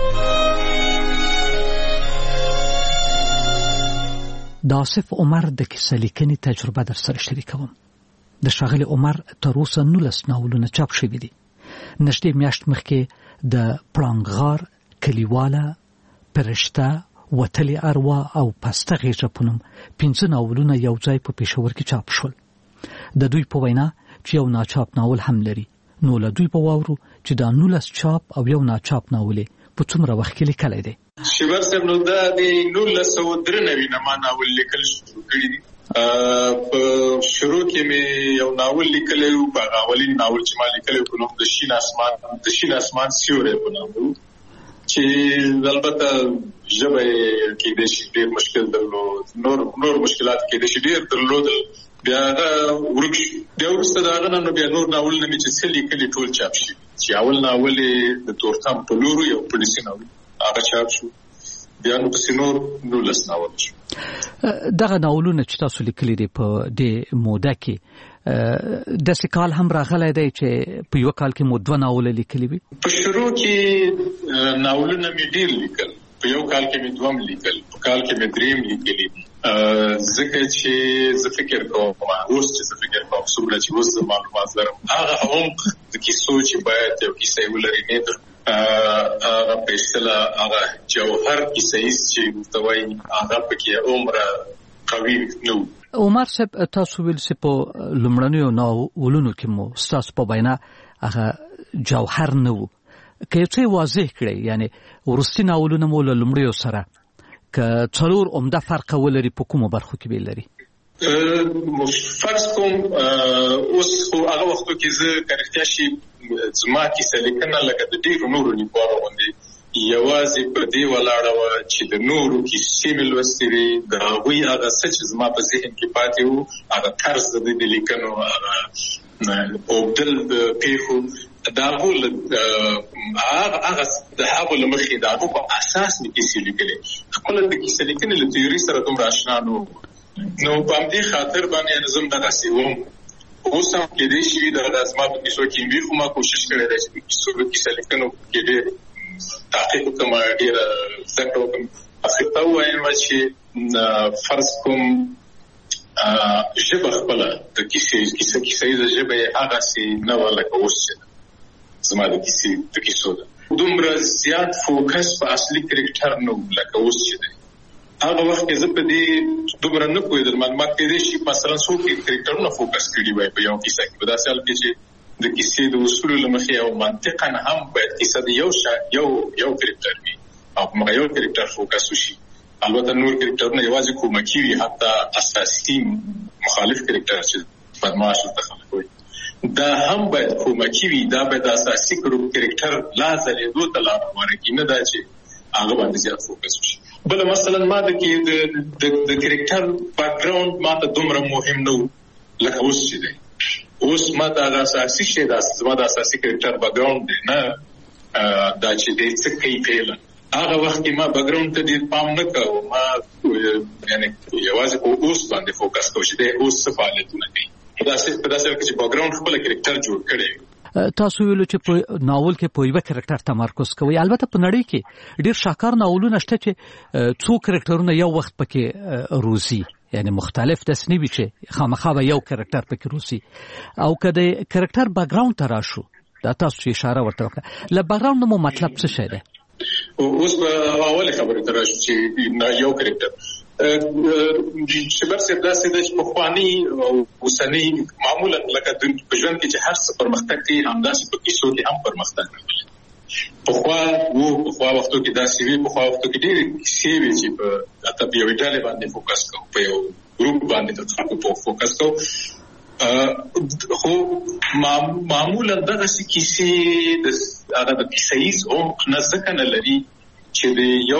د آصف عمر د کیسه لیکنې تجربه در سره شریکوم. د ښاغلي عمر تر اوسه نولس ناولونه چاپ شوي دي. نږدې میاشت مخکې د پړانګغار، کلیواله، پرشته، وتلې اروا او پسته غېږه په نوم پنځه ناولونه یو ځای په پېښور کې چاپ شول. د دوی په وینا چې یو ناچاپ ناول هم لري، نو له دوی په واورو چې دا نولس چاپ او یو ناچاپ ناول په څومره وخت کې لیکلی دی. شیبر صاحب نو دا د نولس سوه درې نوي نه ما ناول لیکل شروع کړي دي. په شروع کې مې یو ناول لیکلی و، په هغه اولین ناول چې ما لیکلی و په نوم د شین اسمان د شین اسمان سیوری په نام و، چې البته ژبه یې کېدای شي ډېر مشکل درلود، نور نور مشکلات کېدای شي ډېر درلودل. بیا هغه ورک شو. بیا وروسته د هغه نه نو بیا نور ناولونه مې چې څه لیکلي ټول چاپ شي. چې اول ناول یې د تورتم په لورو یو پولیسي ناول هغه چاپ شو. بیا نو پسې نور نولس ناول شو. دغه ناولونه چې تاسو لیکلي دي په دې موده کې داسې کال هم راغلی دی چې په یوه کال کې مو دوه ناوله لیکلي وي؟ په شروع کې ناولونه مې ډېر لیکل. په یو کال کې مې دوم لیکل، په کال کې مې دریم لیکلي دي. ځکه چې زه فکر کوم اوس چې زه فکر کوم څومره چې اوس زه معلومات لرم، هغه عمق د کیسو چې باید یو کیسه یې ولري نه در هغه په اصطلاح هغه جوهر کیسه ییز چې ورته وایي هغه پکې عمره قوي نه و. عمر صاحب تاسو ویل چې په لومړنیو ناولونو کې مو ستاسو په وینا هغه جوهر نه و. که یو څه واضح کړئ، یعنې وروستي ناولونه مو له لومړیو سره که څلور عمده فرق ولري په کومو برخو کې به لري؟ فرض کوم اوس خو هغه وختو کې زه کارکتیا شي زما کیسه لیکنه لکه د ډېرو نورو لیکوالو غوندې یوازې په دې ولاړه وه چې د نورو کیسې مې لوستې وې د هغوی هغه څه چې زما په ذهن کې پاتې وو هغه طرز د دوی د لیکنو هغه اوبدل د پیښو د هغو هغه د هغو له مخې د هغو په اساس مې کیسې لیکلې خپله د کیسه لیکنې له تیوري سره دومره اشنا نه وم نو په همدې خاطر باندې زه هم دغسې وم اوس هم کېدای شي دغه زما په کیسو کې وي خو ما کوشش کړی دی چې د کیسو د کیسه لیکنو کې ډېر تحقیق وکړم ډېره زده کړه وکړم اخر ته ووایم چې فرض کوم ژبه خپله د کیسې کیسه کیسیزه ژبه یې هغسې نه وه لکه اوس چې ده زما د کیسې د کیسو ده دومره زیات فوکس په اصلي کرکټر نه و لکه اوس چې دی هغه وخت کې زه په دې دومره نه پوهېدلم ما کېدای شي مثلا څوک کرکټرونه فوکس کړي وای په یو کیسه کې په داسې حال کې چې د کیسې د اصولو له مخې او منطقا هم باید کیسه د یو شا یو یو کرکټر وي او په یو کرکټر فوکس وشي البته نور کرکټرونه یوازې کومکي وي حتی اساسي مخالف کرکټر چې بدمعاش ورته خلک وایي دا هم باید کومکي وي دا باید اساسي کرکټر لا ځلېدو ته لار هواره کړي نه دا چې هغه باندې زیات فوکس وشي بله مثلا ما د د کرکټر بیکګراوند ما ته دومره مهم نه و لکه اوس چې دی اوس ما ته هغه اساسي شی دا زما د اساسي کرکټر بیکګراوند دی نه دا چې دی څه کوي فعلا هغه وخت کې ما بیکګراوند ته ډېر پام نه کوو ما یعنې یوازې په اوس باندې فوکس کوو چې دی اوس څه فعالیتونه کوي په داسې په داسې حال کې چې بیکګراوند خپله کرکټر جوړ کړی تاسو ویلو چې په ناول کې په یوه کرکټر تمرکز کوي البته په نړۍ کې ډېر شاکار ناولونه شته چې څو کرکټرونه یو وخت پکې روزي یعنی مختلف داسې نه وي چې خامخا به یو کرکټر پکې روزي او که د کرکټر بیکګراوند ته راشو دا تاسو چې اشاره ورته وکړه له بیکګراوند مو مطلب څه شی دی اوس په اولې خبرې ته راشو چې یو کرکټر شبر صاحب داسې ده چې پخواني او اوسني معمولا لکه په ژوند کې چې هر څه پرمختګ کوي همداسې په کیسو کې هم پرمختګ کوي پخوا وو پخوا وختو کې داسې وي پخوا وختو کې ډېرې کیسې وي چې په حتی په یوې ډلې باندې فوکس کوو په یو ګروپ باندې د خلکو په فوکس کوو خو معمولا دغسې کیسې د هغه د کیسه ییز عمق نه ځکه نه لري چې د یو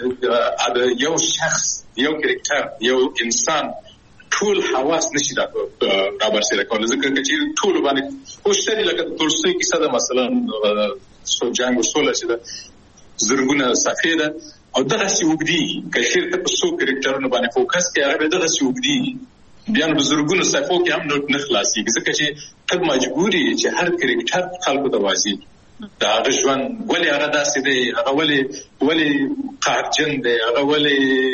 یو شخص یو کرکټر یو انسان ټول حواس نشي را برسېره کولی ځکه چې ټول باندې خوشتري لکه د تولستوی کیسه ده مثلا جنګ و سوله چې ده زرګونه صفحې ده او دغسې اوږدي که چېرته په څو کرکټرونو باندې فوکس کوي هغه به دغسې اوږدي بیا نو په زرګونو صفحو کې هم نه خلاصېږي ځکه چې ته مجبور یې چې هر کرکټر خلکو ته واضح د هغه ژوند ولې هغه داسې دی هغه ولې ولې قهرجن دی هغه ولې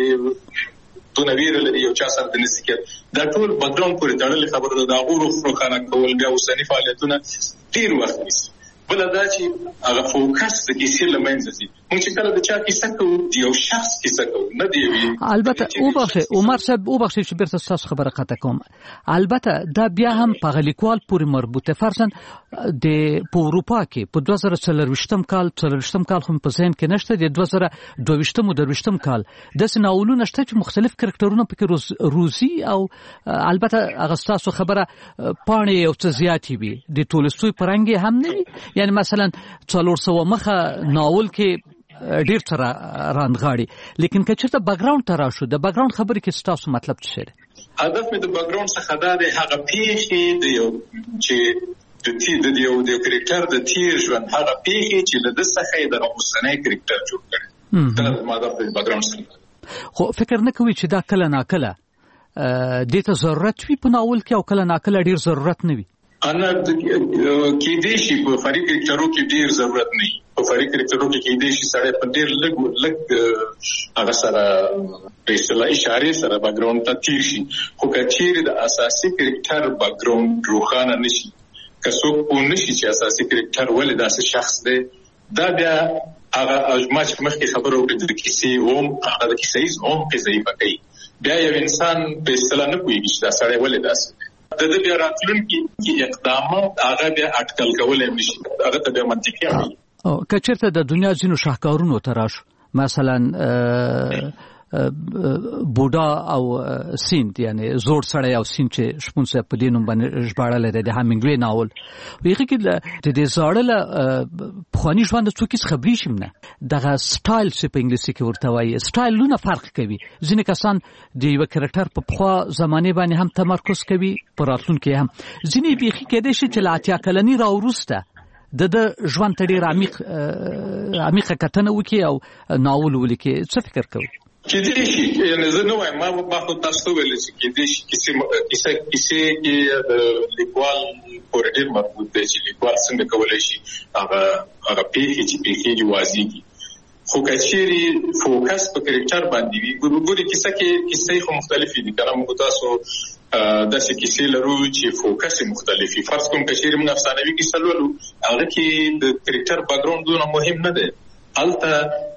دونه ویره لري یو چا سره د نسي کېد دا ټول بیکګراوند پورې تړلې خبره ده د هغو روښانه کول بیا اوسني فعالیتونه ډېر وخت نیسي بله دا چې هغه فوکس د کیسې له منځه ځي موږ چې کله د چا کیسه کوو د یو شخص کیسه کوو نه د یوې البته وبخښئ عمر صاحب وبخښئ چې بیرته ستاسو خبره قطع کوم البته دا بیا هم په هغه لیکوال پورې مربوط دی فرضاً د په اروپا کې په دوه زره څلرویشتم کال څلرویشتم کال خو په ذهن کې نشته د دوه زره دوهویشتم او درویشتم کال داسې ناولونه شته چې مختلف کرکټرونه پکې روزي او البته هغه ستاسو خبره پاڼې یو څه زیاتې وي د تولستوی په رنګ هم نه وي یعنی مثلا څلور سوه مخه ناول کې ډیر څه راندغاړي لیکن که چېرته بیکګراوند ته راشو د بیکګراوند خبرې کې ستاسو مطلب څه دی هدف مې د بیکګراوند څخه دا دی هغه پیښې د یو چې د تیر د یو د کرکټر د تیر ژوند هغه پیښې چې له ده څخه یې دغه اوسنی کرکټر جوړ کړی دا زما هدف د بیکګراوند څخه خو فکر نه کوي چې دا کله ناکله دې ته ضرورت وي په ناول کې او کله ناکله ډیر ضرورت نه وي انا کېدای شي په فرعي کرکټرو کې ډېر ضرورت نه وي په فرعي کرکټرو کې کېدای شي سړی په ډېر لږ لږ هغه سره په اصطلاح اشارې سره بیکګراوند ته تیر شي خو که چیرې د اساسي کرکټر بیکګراوند روښانه نه شي که څوک پوه نه شي چې اساسي کرکټر ولې داسې شخص دی دا بیا هغه ما چې مخکې خبره وکړې د کیسې عمق هغه د کیسه ییز عمق یې ضعیفه کوي بیا یو انسان په اصطلاح نه پوهېږي چې دا سړی ولې داسې دی د دې بیا راتلونکي اقدامات هغه بیا اټکل کولی هم نشي هغه ته بیا منطقي عمل که چېرته د دنیا ځینو شاهکارونو ته راشو مثلا بوډا او سیند یعنی زوړ سړی او سیند چې شپون صاحب په دې نوم باندې ژباړلی دی د هامینګوی ناول هغې کې د دې زاړه له پخواني ژوند څوک هېڅ خبرې شي نه دغه سټایل چې په انګلیسي کې ورته وایي سټایلونه فرق کوي ځینې کسان د یوه کرکټر په پخوا زمانې باندې هم تمرکز کوي په راتلونکي هم ځینې بیخي کېدای شي چې له اتیا کلنۍ راوروسته د د ژوند ته ډېر عمیق عمیقه کتنه وکړي او ناول ولیکي څه فکر کوي کېدای شي یعنې زه نه وایم ما ما خو تاسو ته ویلی چې کېدای شي کیسې کیسې کې د لیکوال پورې ډېر مربوط دی چې لیکوال څنګه کولی شي هغه هغه پېښې چې پېښېږي واضح کړي خو که چیرې فوکس په کرکټر باندې وي ګورې کیسه کې کیسې خو مختلفې دي که نه موږ تاسو داسې کیسې لرو چې فوکس یې مختلف وي فرض کوم که چیرې موږ افسانوي کیسه لولو هغه کې د کرکټر بیکګراونډ دونه مهم نه دی هلته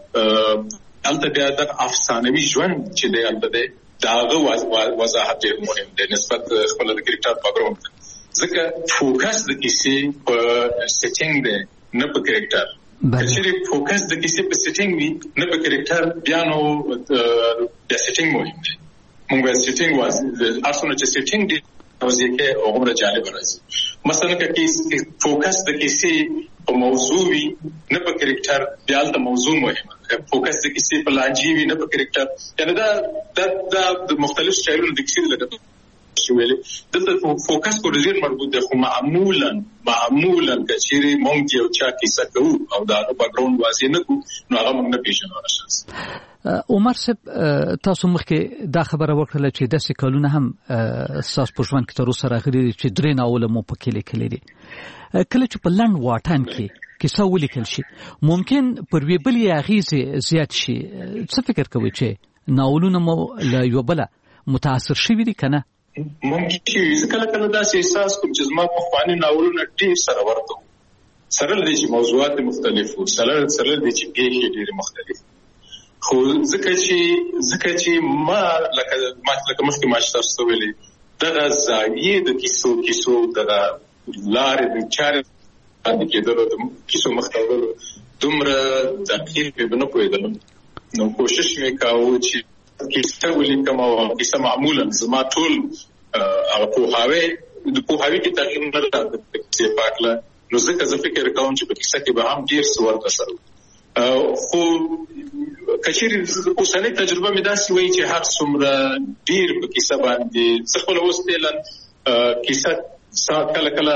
هلته بیا دغه افسانوي ژوند چې دی هلته دی د هغه وضاحت ډېر مهم دی نسبت خپله د کرکټر بیکګراونډ ته ځکه فوکس د کیسې په سیټینګ دی نه په کرکټر که چیرې فوکس د کیسې په سیټینګ وي نه په کرکټر بیا نو بیا سیټینګ مهم دی موږ باید سیټینګ وازي هر څومره چې سیټینګ ډېر توضیح کې هغومره جالبه راځي مثلا که فوکس د کیسې په موضوع وي نه په کرکټر بیا هلته موضوع مهمه فوکس د کیسې په لانجې وي نه په کرکټر یعنې دا دا د مختلف سټایلونو د کیسې لکه ویلې دلته فوکس پر ډېر مربوط دی خو معمولا معمولا که چیرې موږ یو چا کیسه کوو او د هغه بیکګراونډ واضح نه کړو نو هغه موږ نه پېژنو هغه شخص عمر صاحب تاسو مخکې دا خبره وکړله چې داسې کلونه هم ستاسو په ژوند کې تر اوسه راغلي دي چې درې ناوله مو پکې لیکلي دي کله چې په لنډ واټن کې کیسه ولیکل شي ممکن پر یوې بلې اغېزې زیات شي څه فکر کوئ چې ناولونه مو له یوه بله متاثر شوي دي که نه ممکن چې زه کله کله داسې احساس کوم چې زما پخواني ناولونه ډېر سره ورته وو سره له دې چې موضوعات مختلف وو سره له دې چې پېښې ډېرې مختلف خو ځکه چې ځکه چې ما لکه ما لکه مخکې ما چې تاسو ته ویلې دغه زاویې د کیسو کیسو دغه لارې د چارې باندې کېدلو د کیسو مخته وړلو دومره دقیق پرې نه پوهېدلم نو کوشش مې کاوه چې کیسه ولیکم او کیسه معمولا زما ټول هغه پوهاوی د پوهاوي کې تغییر نه راغلی د کیسې په هکله نو ځکه زه فکر کوم چې په کیسه کې به هم ډېر څه ورته سره خو که چیرې اوسنۍ تجربه مې داسې وایي چې هر څومره ډېر په کیسه باندې زه خپله اوس فعلا کیسه کله کله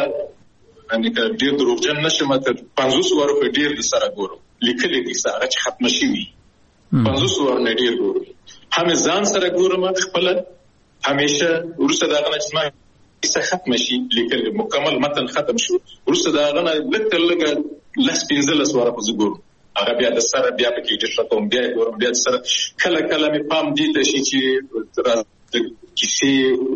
ډېر دروغجن نه شم تر پنځوس وارو په ډېر د سره ګورم لیکلې کیسه هغه چې ختمه شوي پنځوس وارو نه ډېر ګورم هم ځان سره ګورم خپله همیشه وروسته د هغه نه چې زما کیسه ختمه شي لیکل مکمل متن ختم شو وروسته د هغه نه لږ تر لږه لس پنځلس واره په زه ګورم هغه بیا د سره بیا په کې ډېر کوم بیا ګورم بیا د سره کله کله مې پام دې ته شي چې کیسې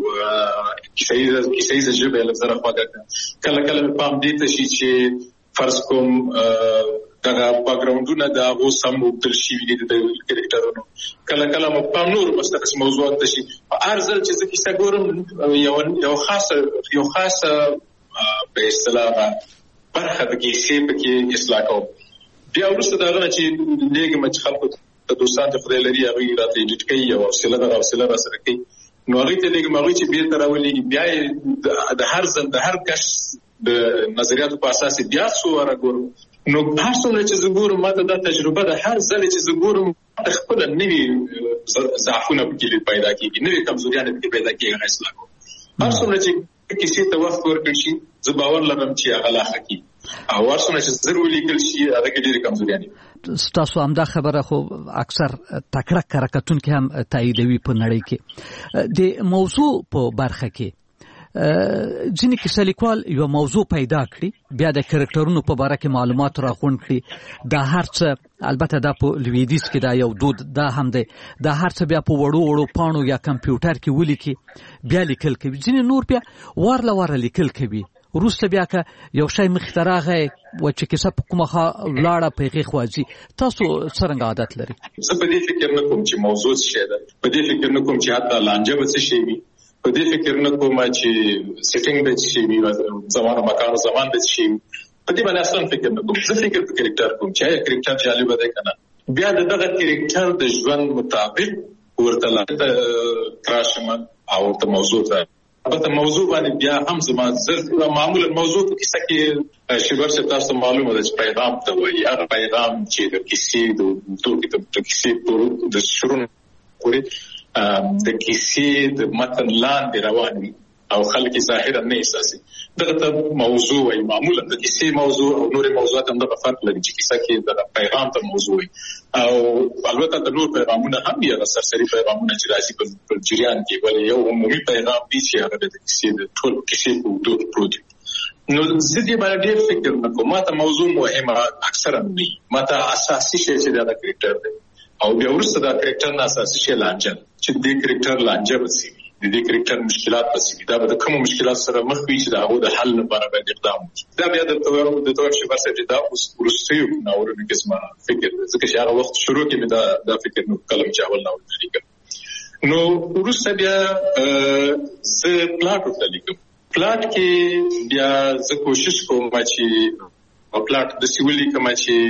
کیسه ییزه ژبه یې لږ زره خواږه کله کله مې پام دې ته شي چې فرض کوم دغه بیکګراونډونه د هغو سم وکتل شوي دي د کرکټرونو کله کله مو پام نور مستقص موضوعات ته شي هر ځل چې زه کیسه ګورم یو خاصه یو خاصه په اصطلاح برخه د کیسې پکې اصلاح کوم بیا وروسته د هغه نه چې لېږم چې خلکو ته دوستان ته خدای لري هغوی راته ایډیټ کوي او حوصله ده حوصله را سره کوي نو هغوی ته لېږم هغوی چې بېرته راولېږي بیا یې د هر ځل د هر کس د نظریاتو په اساس بیا څو واره ګورم نو هر څومره چې زه ګورم ما ته دا تجربه ده هر ځل چې زه ګورم خپله نوي ضعفونه پکې پیدا کېږي نوي کمزوریانې پکې پیدا کېږي هغه اصلاح کوم هر څومره چې کیسې ته وخت ورکړل شي زه باور لرم چې هغه لا ښه کېږي او هر څومره چې زر ولیکل شي هغه کې ډېرې کمزوریانې ستاسو همدا خبره خو اکثر تکړه کره کتونکي هم تاییدوي په نړۍ کې د موضوع په برخه کې ځینې کیسه لیکوال یو موضوع پیدا کړي بیا د کرکټرونو په باره کې معلومات راغونډ کړي دا هر څه البته دا په لویدیځ کې دا یو دود دا هم دی دا هر څه بیا په وړو وړو پاڼو یا کمپیوټر کې ولیکي بیا لیکل کوي ځینې نور بیا وار له واره لیکل کوي وروسته بیا که یو شی مخې ته راغی و چې کیسه په کومه خوا ولاړه په هغې خوا ځي تاسو څرنګه عادت لري زه په دې فکر نه کوم چې موضوع څه شی ده په دې فکر نه کوم چې حتی لانجه به څه شی وي په دې فکر نه کوم چې سیټینګ به څه شی وي زمان او مکان او زمان به څه شی وي په دې باندې اصلا فکر نه کوم زه فکر په کرکټر کوم چې کرکټر جالبه ده که نه بیا د دغه کرکټر د ژوند مطابق ورته لاته تراشم او ته موضوع ته په موضوع باندې بیا هم زما زه معمولا موضوع په کیسه کې شیبر چې تاسو معلومه ده چې پیغام ته وایي هغه پیغام چې د کیسې د توګه د کیسې د شروع پورې د کیسې د متن لاندې روان وي او خلک ظاهرا نه احساسي دغه ته موضوع وایي. معمولا د کیسې موضوع او نور موضوعات هم دغه فرق لري چې کیسه کې د پیغام ته موضوع وي او البته د نور پیغامونه هم دي هغه سرسري پیغامونه چې راځي په جریان کې ولې یو عمومي پیغام دی چې هغه د کیسې د ټول کیسې په دوه پروت نو زه دې باندې ډېر فکر نه کوم. ماته موضوع مهمه اکثرا نه ماته اساسي شی چې دا کریکټر دی او بیا وروسته دا کریکټر نه اساسي شی لانجه چې دې کریکټر لانجه وسی د دې کریکټر مشکلات پسې دا به کوم مشکلات سره مخ وي چې دا هغه د حل لپاره باید اقدام وکړي. دا بیا د توګه د توګه چې ورسې دا اوس ورسېو نو ورته قسمه فکر ځکه چې هغه وخت شروع کې دا دا فکر نو کلم چاول نو لیکم نو ورسې بیا زه پلاټ ورته لیکم. پلاټ کې بیا زه کوشش کوم چې په پلاټ د سیولي کما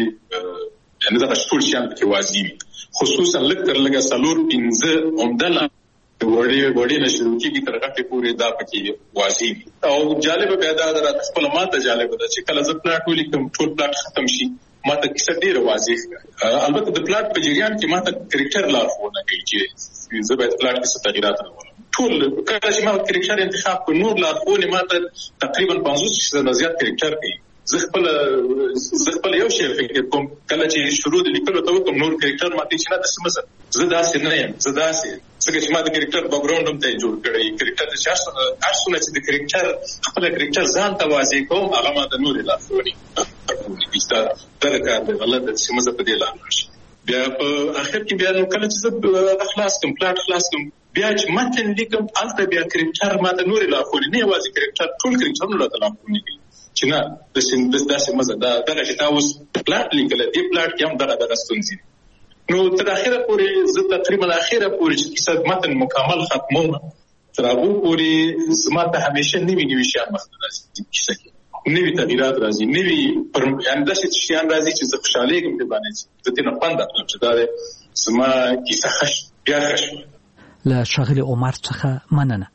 چې یعنی دا ټول شیان کې واضح خصوصا لکه لکه سالور پنځه عمدله وړي وړي نشو کېږي تر هغه پورې دا پکې واضح او جالب پیدا درته خپل ماته جالب ده چې کله زه پلاټ ولیکم ټول پلاټ ختم شي ماته کیسه ډیره واضح البته د پلاټ په جریان کې ماته کریکټر لارښوونه کوي چې زه باید پلاټ کې څه تغیرات راوړم. ټول کله چې ما کریکټر انتخاب کړ نور لارښوونه ماته تقریبا پنځوس فیصد زیات کریکټر کوي. زه خپل زه خپل یو شی فکر کوم کله چې شروع د لیکلو ته وکم نور کریکټر ماته چې نه د سمزه زه داسې نه یم زه داسې څنګه چې ما د کریکټر بیک ګراوند هم ته جوړ کړی کریکټر د شاسو ارسونه چې د کریکټر خپل کریکټر ځان ته واضح کوم هغه ما د نور لارښوونې دستا درکار د غلط د سمزه په دی لاندې شي. بیا په اخر کې بیا نو کله چې زه خلاص کوم پلاټ خلاص کوم بیا چې متن لیکم البته بیا کریکټر ما د نور لارښوونې نه واضح کریکټر ټول کریکټر نو ته لارښوونې کوي چې نه د سین د داسې مزه دا دغه چې تاسو پلاټ لیکل دی پلاټ کې هم دغه دغه ستونزې نو تر اخره پورې زه تقریبا اخره پورې چې کیسه متن مکمل ختموم تر هغه پورې زما ته همیشه نوي نوي شیان مخته راځي کیسه کې نوي تغیرات راځي نوي پر یعنی داسې شیان راځي چې زه خوشاله یم په باندې چې ته نه پاند اخلم چې دا زما کیسه خش بیا خش له شاغلي عمر څخه مننه.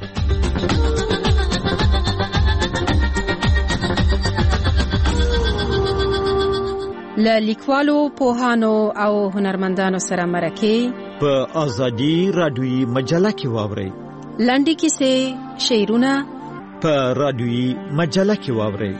له لیکوالو پوهانو او هنرمندانو سره مرکه په ازادي رادیوي مجله کې واورئ. لنډې کیسې شعرونه په رادیوي مجله کې واورئ.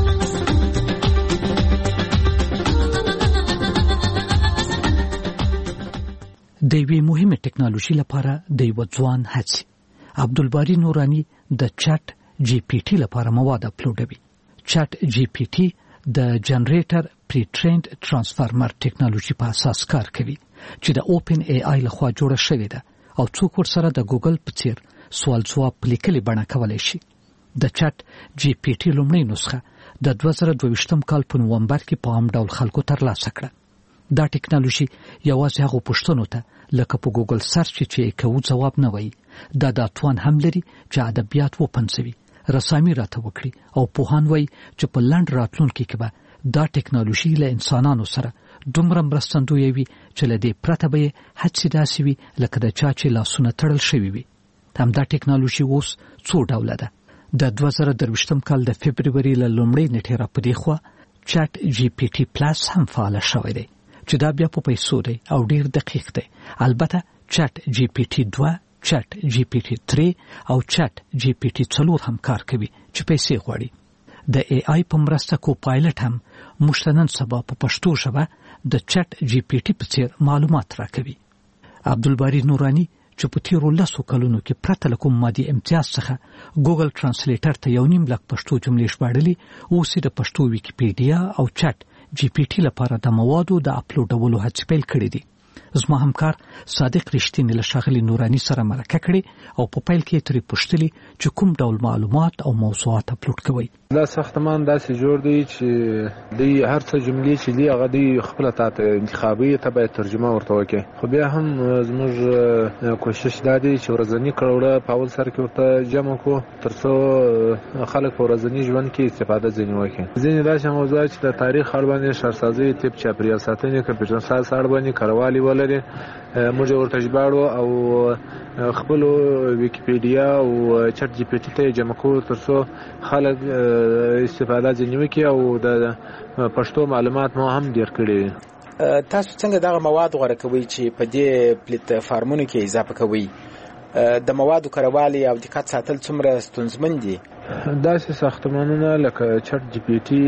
د یوې مهمه ټکنالوژي لپاره د یو ځوان هڅې عبدالباری نورانی د چټ جی پی ټی لپاره مواد اپلوډوي. چټ جی پی ټی د جنریټر پری ټرینډ ترانسفارمر ټکنالوژي په اساس کار کوي چې د اوپن ای آی لخوا جوړه شوې ده او څوک ورسره د ګوګل په څیر سوال ځواب په لیکلي بڼه کولای شي. د چټ جی پی ټی لومړی نسخه د دوه زره دوه کال په نومبر کې په عام ډول خلکو ترلاسه کړه. دا ټکنالوژي یوازې هغه پوښتنو ته لکه په ګوګل سرچ چې کوو ځواب نه وایي دا د توان هم لري چې ادبیات وپنځوي رسامي راته وکړي او پوهان وایي چې په لنډ راتلونکي کې به دا ټکنالوژي له انسانانو سره دومره مرستندوی وي چې له دې پرته به هڅې داسې وي لکه د چا چې لاسونه تړل شوي وي. همدا ټکنالوژي اوس څو ډوله ده. د دوه زره درویشتم کال د فبروري له لومړۍ نېټې راپدې خوا چټ جی پی ټی پلس هم فعال شوی دی چې دا بیا په پیسو دی او ډیر دقیق دی. البته چټ جی پی ټی دوه چټ جی پی ټی درې او چټ جی پی ټی څلور هم کار کوي چې پیسې غواړي. د ای آی په مرسته کو پایلټ هم مشتنن سبا په پښتو ژبه د چټ جی پی ټی په څیر معلومات راکوي. عبدالباری نورانی چې په تیرو لسو کلونو کې پرته له کوم مادي امتیاز څخه ګوګل ترانسلیټر ته یو نیم لک پښتو جملې ژباړلې اوس د پښتو ویکیپیډیا او چټ جی پی ټی لپاره د موادو د اپلوډولو هڅې پیل کړې دي. زما همکار صادق رښتینی له شاغلي نورانی سره مرکه کړې او په پیل کې ترې پوښتلي چې کوم ډول معلومات او موضوعات اپلوډ کوي. دا ساختمان داسې جوړ دی چې دی هر څه جملې چې دی هغه دی خپل تاته انتخابي ته باید ترجمه ورته وکړي. خو بیا هم زموږ کوشش دا دی چې ورځنی کړوړه په اول سر کې ورته جمع کو ترڅو خلک په ورځنی ژوند کې استفاده ځنی وکړي. ځینې داسې موضوعات چې د تاریخ اړه باندې شهرسازي تیپ چاپیریال ساتنې کمپیوټر ساز اړه باندې کاروالي ولري موږ ورته ژباړو او خپل ویکیپیډیا او چټ جی پی ټي ته جمع کوو ترڅو خلک استفاده ځینې وکړي او د پښتو معلومات مو هم ډېر کړي. تاسو څنګه دغه مواد غوره کوئ چې په دې پلیټ فارمونو کې اضافه کوئ؟ د موادو کاروالی او دقت ساتل څومره ستونزمن دي؟ داسې ساختمانونه لکه چټ جی پی ټي،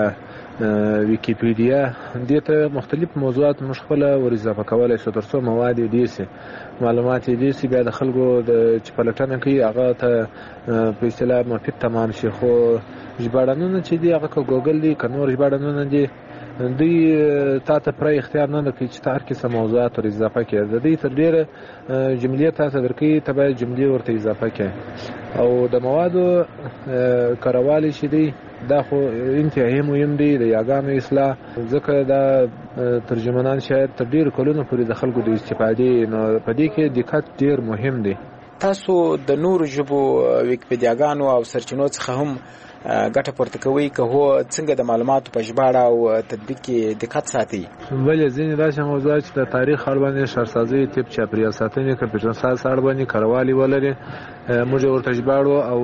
ویکیپیډیا، دې ته مختلف موضوعات موږ خپله ور اضافه کولی شو ترڅو مواد یې ډېر سي، معلومات یې ډېر سي، بیا د خلکو د چې پلټنه کوي هغه ته په اصطلاح مفید تمام شي. خو ژباړنونه چې دي هغه که ګوګل دي که نور ژباړنونه دي دوی تا ته پوره اختیار نه درکوي چې ته هر قسم موضوعات ور اضافه کړې. د دوی تر ډېره جملې تا ته درکوي، ته باید جملې ورته اضافه کړې. او د موادو کاروالی چې دی دا خو انتهایی مهم دی د یاګانو اصلاح، ځکه دا ترجمانان شاید تر ډېرو کلونو پورې د خلکو د استفادې، نو په دې کې دقت ډېر مهم دی. تاسو د نورو ژبو ویکیپیډیاګانو او سرچینو څخه هم ګټه پورته کوي؟ که هو څنګه د معلوماتو په ژباړه او تطبیق کې دقت ساتي؟ ولې ځینې داسې موضوعات چې د تاریخ اړه باندې، ښارسازۍ، طب، چاپېریال ساتنې، کمپیوټر ساینس اړه باندې کاروالي ولري، موږ ورته ژباړو او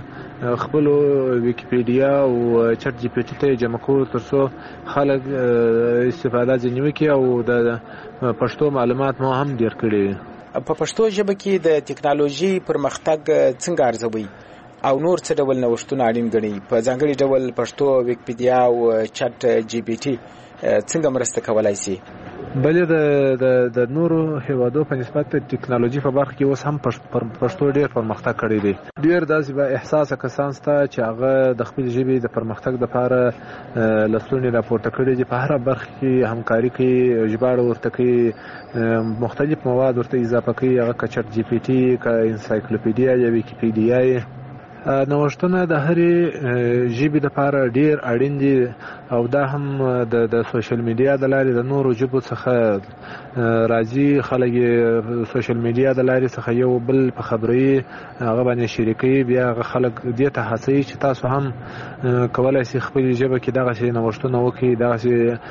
خپلو ویکیپیډیا او چټ جی پی ټي ته یې جمع کوو ترڅو خلک استفاده ځینې وکړي او د پښتو معلومات مو هم ډېر کړي. په پښتو ژبه کې د ټکنالوژي پرمختګ څنګه ارزوي او نور څه ډول نوښتونه اړین ګڼي؟ په ځانګړي ډول پښتو ویکیپیډیا او چټ جی پی ټي څنګه مرسته کولای شي؟ بلې د د نورو هیوادو په نسبت ټکنالوژي په برخه کې اوس هم پښتو ډېر پرمختګ کړی دی. ډېر داسې با احساسه کسان شته چې هغه د خپل ژبې د پرمختګ دپاره لستوڼي راپورته کړي دي، په هره برخه کې همکاري کوي، ژباړه ورته کوي، مختلف مواد ورته اضافه کوي، هغه که چټ جی پی ټي، که انسایکلوپیډیا یا ویکیپیډیا یې. نوښتونه د هرې ژبې لپاره ډېر اړین دي او دا هم د سوشل میډیا د لارې د نورو ژبو څخه راځي. خلک یې سوشل میډیا د لارې څخه یو بل په خبري هغه باندې شریکوي، بیا هغه خلک دې ته هڅوي چې تاسو هم کولی شئ خپلې ژبه کې دغسې نوښتونه وکړئ، دغسې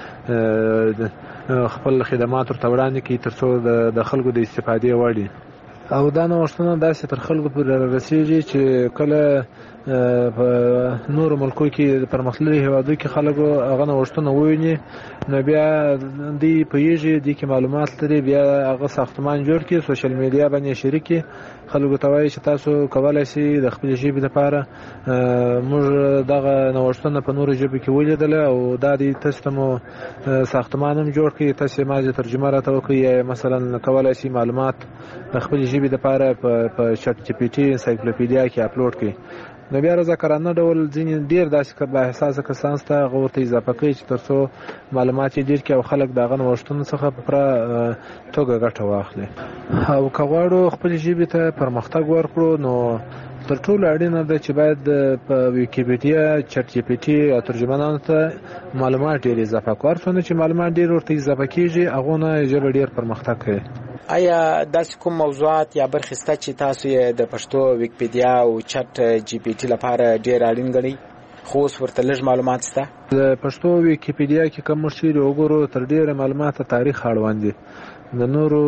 خپل خدمات ورته وړاندې کړئ ترڅو د خلکو د استفادې وړ وي. او دا نوښتونه داسې تر خلکو پورې رارسېږي چې کله په نورو ملکو کې د پرمختللي هېوادو کې خلکو هغه نوښتونه وویني، نو بیا دوی پوهېږي دې کې معلومات لري، بیا هغه ساختمان جوړ کړي، سوشل میډیا باندې شریک کړي، خلکو ته وایي چې تاسو کولی شئ د خپلې ژبې لپاره موږ دغه نوښتونه په نورو ژبو کې ولیدله او دا دی تاسو ته مو ساختمان هم جوړ کړي، تاسو یې مازې ترجمه راته وکړئ، یا مثلا کولی شئ معلومات د خپلې ژبې لپاره په چټ جی پی ټي، انسایکلوپیډیا کې اپلوډ کړئ. نو بیا رضاکارانه ډول ځینې ډېر داسې با احساسه کسان شته هغه ورته اضافه کوي چې تر څو معلومات یې ډېر کړي او خلک د هغه نوښتونو څخه په پوره توګه ګټه واخلي. او که غواړو خپلې ژبې ته پرمختګ ورکړو نو تر ټولو اړینه ده چې باید په ویکیپیډیا، چټ جی پی ټي او ترجمانانو ته معلومات ډېر اضافه کړو. هر څومره چې معلومات ډېر ورته اضافه کېږي هغونه ژبه ډېر پرمختګ کوي. آیا داسې کوم موضوعات یا برخې شته چې تاسو یې د پښتو ویکیپیډیا او چټ جی پی ټي لپاره ډېر اړین ګڼئ خو اوس ورته لږ معلومات شته؟ د پښتو ویکیپیډیا کې کوم مشیر وګورو تر ډېره معلومات تاریخ اړوند دي، د نورو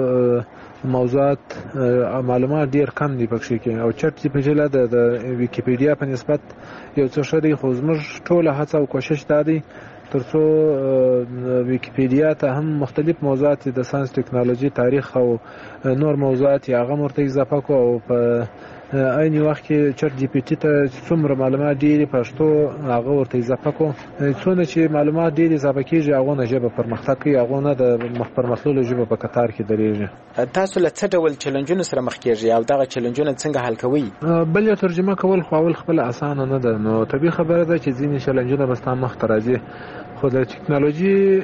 موضوعات معلومات ډېر کم دي پکښې کې. او چټ جی پی ټي له د ویکیپیډیا په نسبت یو څه ښه دی، خو زموږ ټوله هڅه او کوشش دا دی ترڅو ویکیپیډیا ته هم مختلف موضوعات د ساینس، ټکنالوژي، تاریخ او نور موضوعات یې هغه ورته اضافه کړو او په عین وخت کې چټ جی پی ټي ته څومره معلومات ډېرې پښتو هغه ورته اضافه کړو. څونه چې معلومات ډېر اضافه کېږي هغونه ژبه پرمختګ کوي، هغونه د مخ پرمختللو ژبو په کتار کې درېږي. تاسو له څه ډول چلنجونو سره مخ کېږئ او دغه چلنجونه څنګه حل کوئ؟ بل یو ترجمه کول خو اول خپله اسانه نه ده، نو طبیعي خبره ده چې ځینې چلنجونه به ستا مخ ته راځي، خو د ټکنالوژي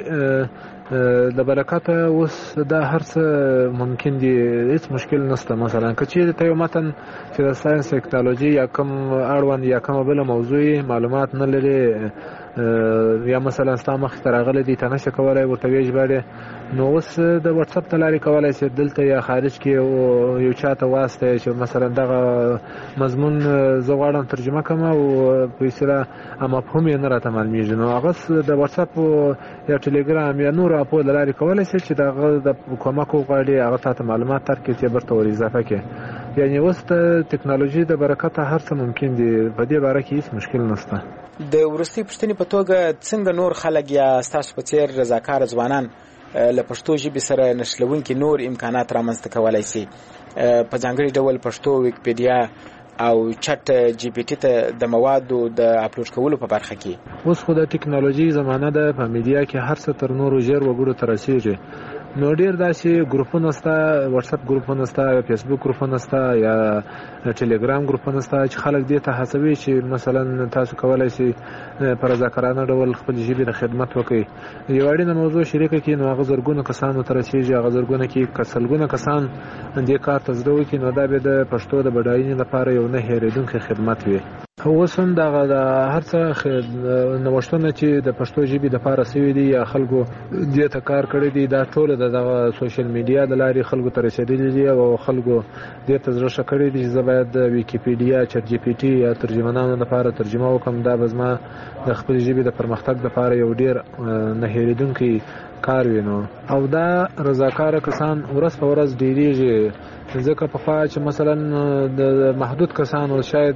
د برکته اوس دا هر څه ممکن دي، هیڅ مشکل نشته. مثلا که چیرې ته یو متن چې د ساینس، ټکنالوژي یا کوم اړوند یا کومه بله موضوع معلومات نه لري یا مثلا ستا مخ ته راغلی دی ته نشه کولای ورته ویې ژباړې نو اوس د واتساپ ته لارې کولی شي دلته یا خارج کې یو چا ته واستوي چې مثلا دغه مضمون زه غواړم ترجمه کړم او په اصطلاح مفهوم یې نه راته معلومېږي نو هغه د واتساپ یا ټلګرام یا نورو اپو له لارې کولی شي چې د هغه د کومک وغواړي هغه تا ته معلومات درکړي چې برته ور اضافه کړي یعنې اوس د ټکنالوژي د برکته هر څه ممکن دي په دې باره کې هېڅ مشکل نشته. د وروستۍ پوښتنې په توګه څنګه نور خلک یا ستاسو په څېر رضاکاره ځوانان له پښتو ژبې سره نښلوونکي نور امکانات رامنځته کولی شي په ځانګړي ډول پښتو ویکیپیډیا او چټ جی پی ټي ته د موادو د اپلوډ کولو په برخه کې؟ اوس خو د ټکنالوژي زمانه ده، په میډیا کې هر څه تر نورو ژر وګړو ته رسېږي. نو ډیر داسې ګروپونه شته، واتساپ ګروپونه شته، فیسبوک ګروپونه شته یا ټلګرام ګروپونه شته چې خلک دې ته هڅوي چې مثلا تاسو کولی شئ په رضاکارانه ډول خپل ژبې د خدمت وکړئ. یو اړینه موضوع شریکه کړي نو هغه زرګونه کسانو ته رسېږي، هغه زرګونه کې که سلګونه کسان دې کار ته زړه وکړي نو دا به د پښتو د بډاینې لپاره یو نه هېرېدونکی خدمت وي. اوس هم دغه د هر څه نوښتونه چې د پښتو ژبې دپاره سوي دي یا خلکو دې ته کار کړی دی دا ټوله د دغه سوشل میډیا د لارې خلکو ته رسېدلي دي او خلکو دې ته زړه ښه کړی دی چې زه باید د ویکیپیډیا، چټ جی پي ټي یا ترجمانانو لپاره ترجمه وکړم. دا به زما د خپل ژبې د پرمختګ لپاره یو ډېر نه هېرېدونکی کار وي. نو او دا رضاکاره کسان ورځ په ورځ ډېرېږي، ځکه پخوا چې مثلا د محدود کسانو شاید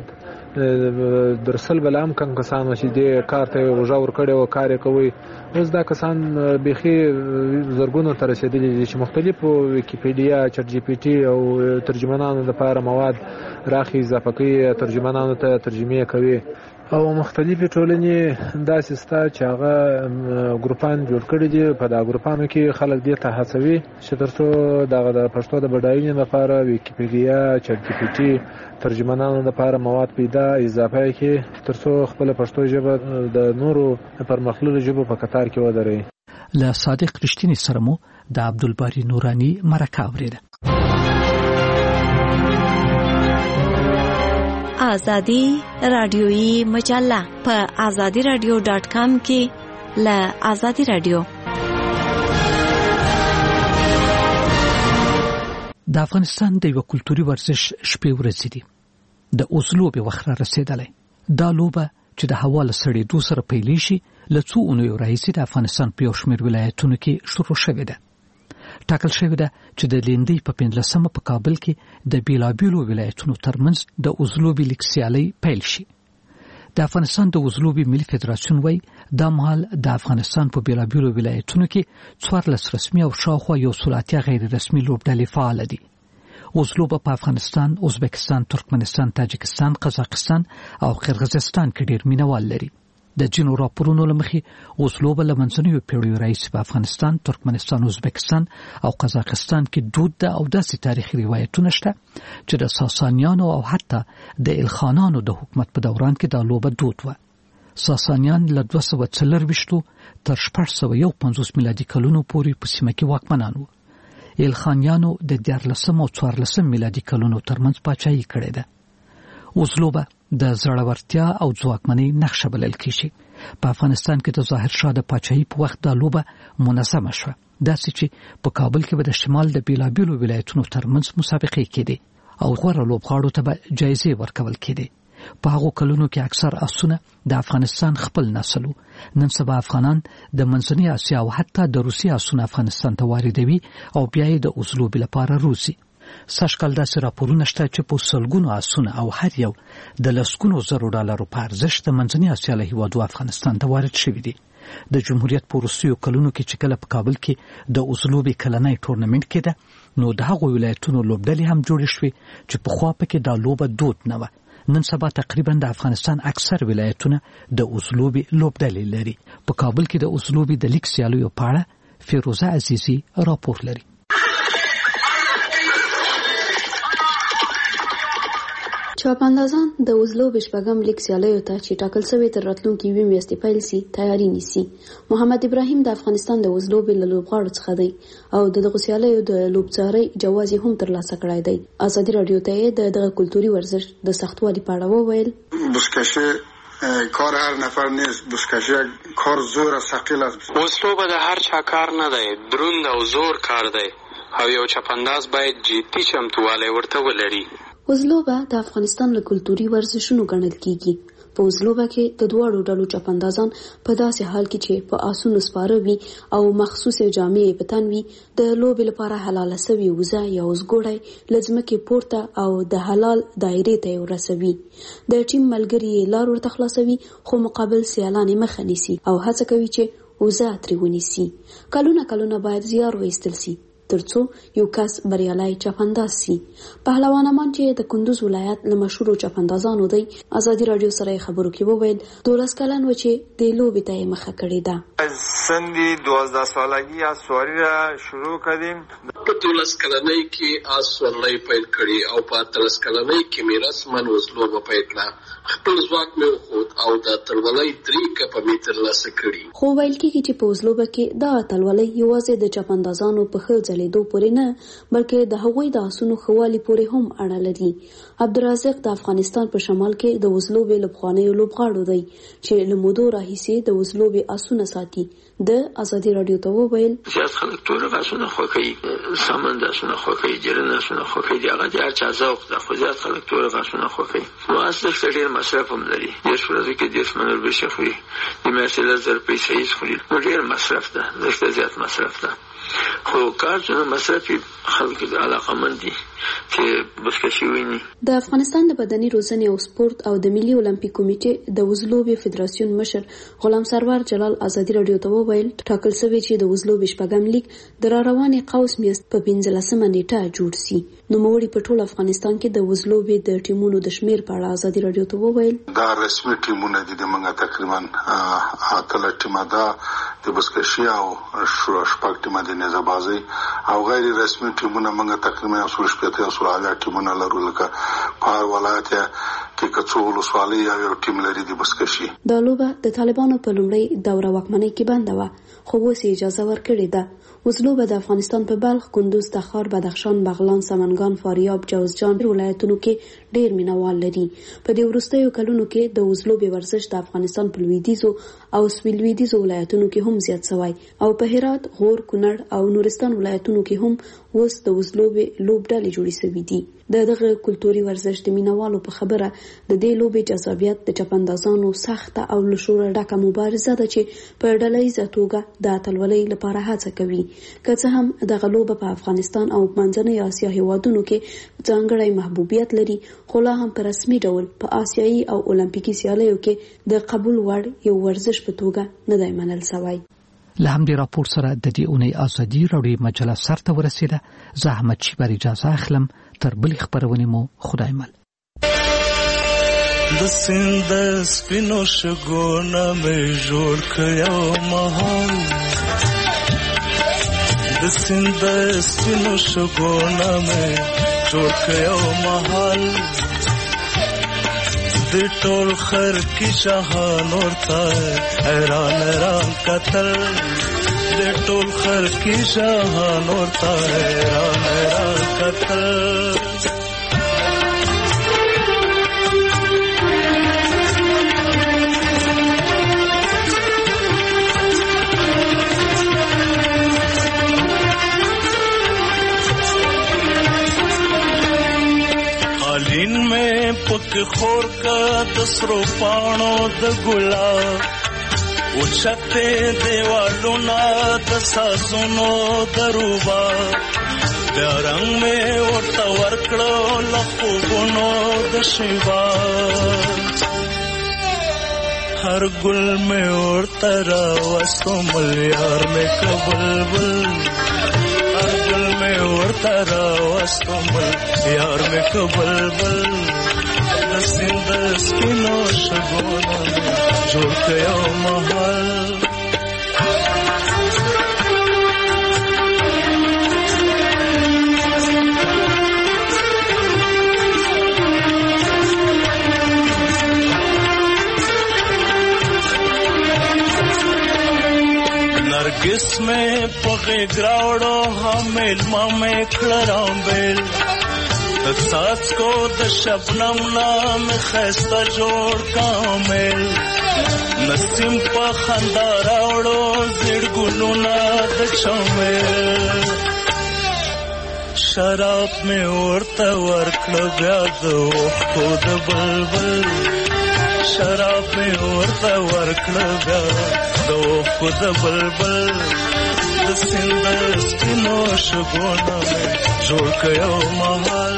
درسل بلام کم کسانو چې دې کار ته غوږه ورکړې وه کار یې کوئ، اوس دا کسان بیخي زرګونو ته رسېدلي دي چې مختلفو ویکیپیډیا، چټ جی پي ټي او ترجمانانو لپاره مواد راخي اضافه کوي، ترجمانانو ته ترجمې کوي او مختلفې ټولنې داسې شته چې هغه ګروپان جوړ کړي دي. په دا ګروپانو کې خلک دې ته هڅوي چې تر څو دغه د پښتو د بډاینې لپاره ویکیپیډیا، چټ جی پي ټي ترجمانانو لپاره مواد پیدا اضافه کړي تر څو خپل پښتو ژبه د نورو پرمختللو ژبو په قطار کې ودروي. له صادق رښتیني سره مو د عبدالباري نوراني مرکه اورېده. آزادی رادیویی مجله په آزادی رادیو ډاټ کام کې له آزادی رادیو. د افغانستان د یو کلتوري ورزش شپې ورځې دي. د اوس لوبې وخت را رسېدلی. دا لوبه چې د هوا له سړېدو سره پیلې شي له څو اونیو راهیسې د افغانستان په یو شمېر ولایتونو کې شروع شوې ده. ټاکل شوې ده چې د لیندۍ په پنځلسمه په کابل کې د بیلابیلو ولایتونو ترمنځ د اوزلوبې لیګ سیالۍ پیل شي. د افغانستان د اوزلوبې ملي فدراسیون وایي دا مهال د افغانستان په بیلابیلو ولایتونو کې څوارلس رسمي او شاوخوا یو سل اتیا غیر رسمي لوبډلې فعاله دي. اوزلوبه په افغانستان، ازبکستان، ترکمنستان، تاجکستان، قزاقستان او قرغیزستان کې ډېر مینوال لري. د جنو راپورونو لمخې اوزلوبه له منځنیو پیړیو راهیسې په افغانستان، ترکمنستان، ازبکستان او قزاقستان کې دود ده او داسې تاریخي روایتونه شته چې د ساسانیانو او حتی د الخانانو د حکومت په دوران کې دا لوبه دود وه. ساسانیان له دوه سوه څلرویشتو تر شپږ سوه یو پنځوس میلادي کلونو پورې په سیمه کې واکمنان وو. الخانیانو د دیارلسم او څوارلسم میلادي کلونو ترمنځ پاچاهي کړې ده. اوزلوبه د زړورتیا او ځواکمنۍ نقشه بلل کېږي. په افغانستان کې د ظاهر شاه د پاچاهۍ په وخت دا لوبه منظمه شوه، داسې چې په کابل کې به د شمال د بیلابیلو ولایتونو ترمنځ مسابقې کېدې او غوره لوبغاړو ته به جایزې ورکول کېدې. په هغو کلونو کې اکثر آسونه د افغانستان خپل نسل وو. نن سبا افغانان د منځنۍ اسیا او حتی د روسیې آسونه افغانستان ته واردوي او بیا یې د اوزلوبې لپاره روزي. سږکال داسې راپورونه شته چې په سلګونو آسونه او هر یو د لسګونو زرو ډالرو په ارزښت د منځنۍ اسیا له هېوادو افغانستان ته وارد شوي دي. د جمهوریت په وروستیو کلونو کې چې کله په کابل کې د اوزلوبې کلنی ټورنمنټ کېده نو د هغو ولایتونو لوبډلې هم جوړې شوې چې پخوا پکې دا لوبه دود نه وه. نن سبا تقریبا د افغانستان اکثر ولایتونه د اوزلوبې لوبډلې لري. په کابل کې د اوزلوبې د لیګ سیالیو په اړه فیروزه عزیزي راپور لري. چاپاندازان د اوزلوبې شپږم لیګ سیالیو ته چې ټاکل شوی تر راتلونکي یوې میاشتې پیل سي تیاری نیسي. محمد ابراهیم د افغانستان د اوزلوبې له لوبغاړو څخه دی او د دغه سیالیو د لوبڅارۍ جواز هم ترلاسه کړی دی. ازادي راډیو ته د دغه کلتوري ورزش د سختوالي په اړه وویل. بزکشی کار هر نفر نیست، بزکشی کار زور ثقیل است. وسلو به د هر چا کار نه دی، دروند او زور کار دی او یو چپنداز باید جدي چمتووالی ورته ولري. وزلوبه د افغانستان له کلتوري ورزشونو ګڼل کیږي. په وزلوبه کې د دواړو ډلو چپندازان په داسې حال کې چې په آسونو سپاره وي او مخصوصې جامې په تن وي د لوبې لپاره حلاله سوي وزه یا وزګوړی له ځمکې پورته او د حلال دایرې ته یې ورسوي. د ټیم ملګري یې لار ورته خلاصوي خو مقابل سیالان یې مخه نیسي او هڅه کوي چې وزه ترې ونیسي. کلونه کلونه باید زیار وایستل سي ترڅو یو کس بریالای چپنداز سي. پهلوان امان چې د کندوز ولایت له مشهورو چپندازانو دی ازادي رادیو سره خبرو کې وویل دولس کلن و چې د لوبې ته مخه کړې ده. سندي دوازده سالگی از سواری را شروع کردیم. په دولس کلنۍ کې آس سورلۍ پیل کړي او په اتلس کلنۍ کې مې رسماً وزلوبه پیل کړه. خپل ځواک مې وښود او د اتلولۍ درې کپه مې ترلاسه کړي. خو ویل کېږي چې په وزلوبه کې دا اتلولۍ یوازې د چپندازانو په ښه ځلېدو پورې نه بلکې د هغوی د آسونو ښه والي پورې هم اړه لري. عبدالرزاق د افغانستان په شمال کې د وزلوبې له پخوانیو لوبغاړو دی چې له مودو راهیسې د وزلوبې آسونه ساتي. د ازادي رادیو ته وویل زیات خلک تور آسونه خوښوي، سمند آسونه خوښوي، جرن آسونه خوښوي. هغه د هر چا ذوق ده خو زیات خلک تور آسونه خوښوي. نو آس دښته ډېر مصرف هم لري. دېرش ورځو کې دېرش منه وربشې خوري، د میاشتې لس زره پیسې هیڅ خوري. نو ډېر مصرف ده، دښته زیات مصرف ده. خو کار څونه مصرفي خلک علاقمند دي چې بزکشي ویني. د افغانستان د بدني روزنې او سپورت او د ملي اولمپیک کمیټې د وزلوبې فدراسیون مشر غلام سرور جلال ازادي رادیو ته وویل ټاکل شوی چې د وزلوبې شپږم لیګ د را روانې قوس میاشت په پنځلسمه نیټه جوړ سي. نوموړي په ټول افغانستان کې د وزلوبې د ټیمونو د شمیر په اړه ازادي رادیو ته وویل دا رسمي ټیمونه دي. د منګه تقریبا اتل ټیمه ده د بزکشي او شپږ ټیمه د نزابازي او غیر رسمي ټیمونه منګه تقریبا اصول شپته اصول اعلی ټیمونه لرو لکه په ولایت کې کڅو ولسوالۍ یو ټیم لري د بزکشي. دا لوبه د طالبانو په لومړی دوره واکمنۍ کې بنده وه خو اوس اجازه ورکړې ده. وزلوبه د افغانستان په بلخ، کندوز، تخار، بدخشان، بغلان، سمنګان، فاریاب، جوزجان ولایتونو کې ډېر مینوال لري. په دې وروستیو کلونو کې د وزلوبې ورزش د افغانستان په لویدیځو او سویل لویدیځو ولایتونو کې هم زیات شوی او په هرات، غور، کونړ او نورستان ولایتونو کې هم اوس د وزلوبې لوبډلې جوړې شوې دي. د دغه کلتوري ورزش د مینوالو په خبره د دې لوبې جذابیت د چپندازانو سخته او له شوره ډکه مبارزه ده چې په ډلهییزه توګه د اتلولۍ لپاره هڅه کوي. که څه هم دغه لوبه په افغانستان او منځنۍ اسیا هیوادونو کې ځانګړی محبوبیت لري خو لا هم په رسمي ډول په آسیایي او اولمپیکي سیالیو کې د قبول وړ یو ورزش په توګه نه دی منل شوی. له همدې راپور سره د دې اونۍ ازادي راډیو مجله سرته ورسېده. زه احمد شیبر اجازه اخلم. تر بلې خبرونې مو خدای مل. د سیند سپینو شګونه مې جوړ کړو مهال، د سیند سپینو شګونه مې جوړ کړو مهال، د ټول خر کی شاهان ورته حیران حیران قتل، د ټول خر کی شاهان ورته حیران حیران قتل. قالین میں پک خور کا دسرو پانو د گلاب اوچھتے دیوالوں نا دساسونو دروبا بیارنگ میں ورطا ورکڑو لخوبونو دشیبا ہر گل میں ورطا راوستو ملیار میں کبلبل، ہر گل میں ورطا راوستو ملیار میں کبلبل، دسین دس کی نوش گونا میں جوڑ گیا محل. नरगिस में पगे ग्रावड़ो हमेल मामे खड़राम बेल د څاڅکو د شبنم نام خسته جوړ کامل نسیم په خندا راوړو زړ ګلونه د چمل شراب مې ورته ورکړه بیا د اوښکو د بلبل شراب مې ورته ورکړه بیا د اوښکو د بلبل د سیند سپینو شګونه مې جوړ کړ یو محل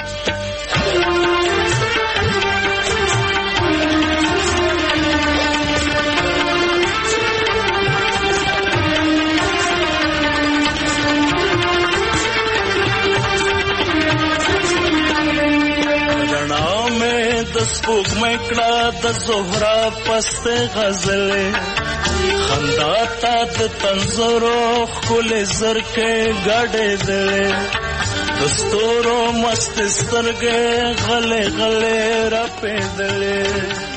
سپوږ مکړه د زهرا پسته غزلې خندا تا د تنزرو خل زرکه غړې دلې دستورو مست سترګې غلې غلې را پېدلې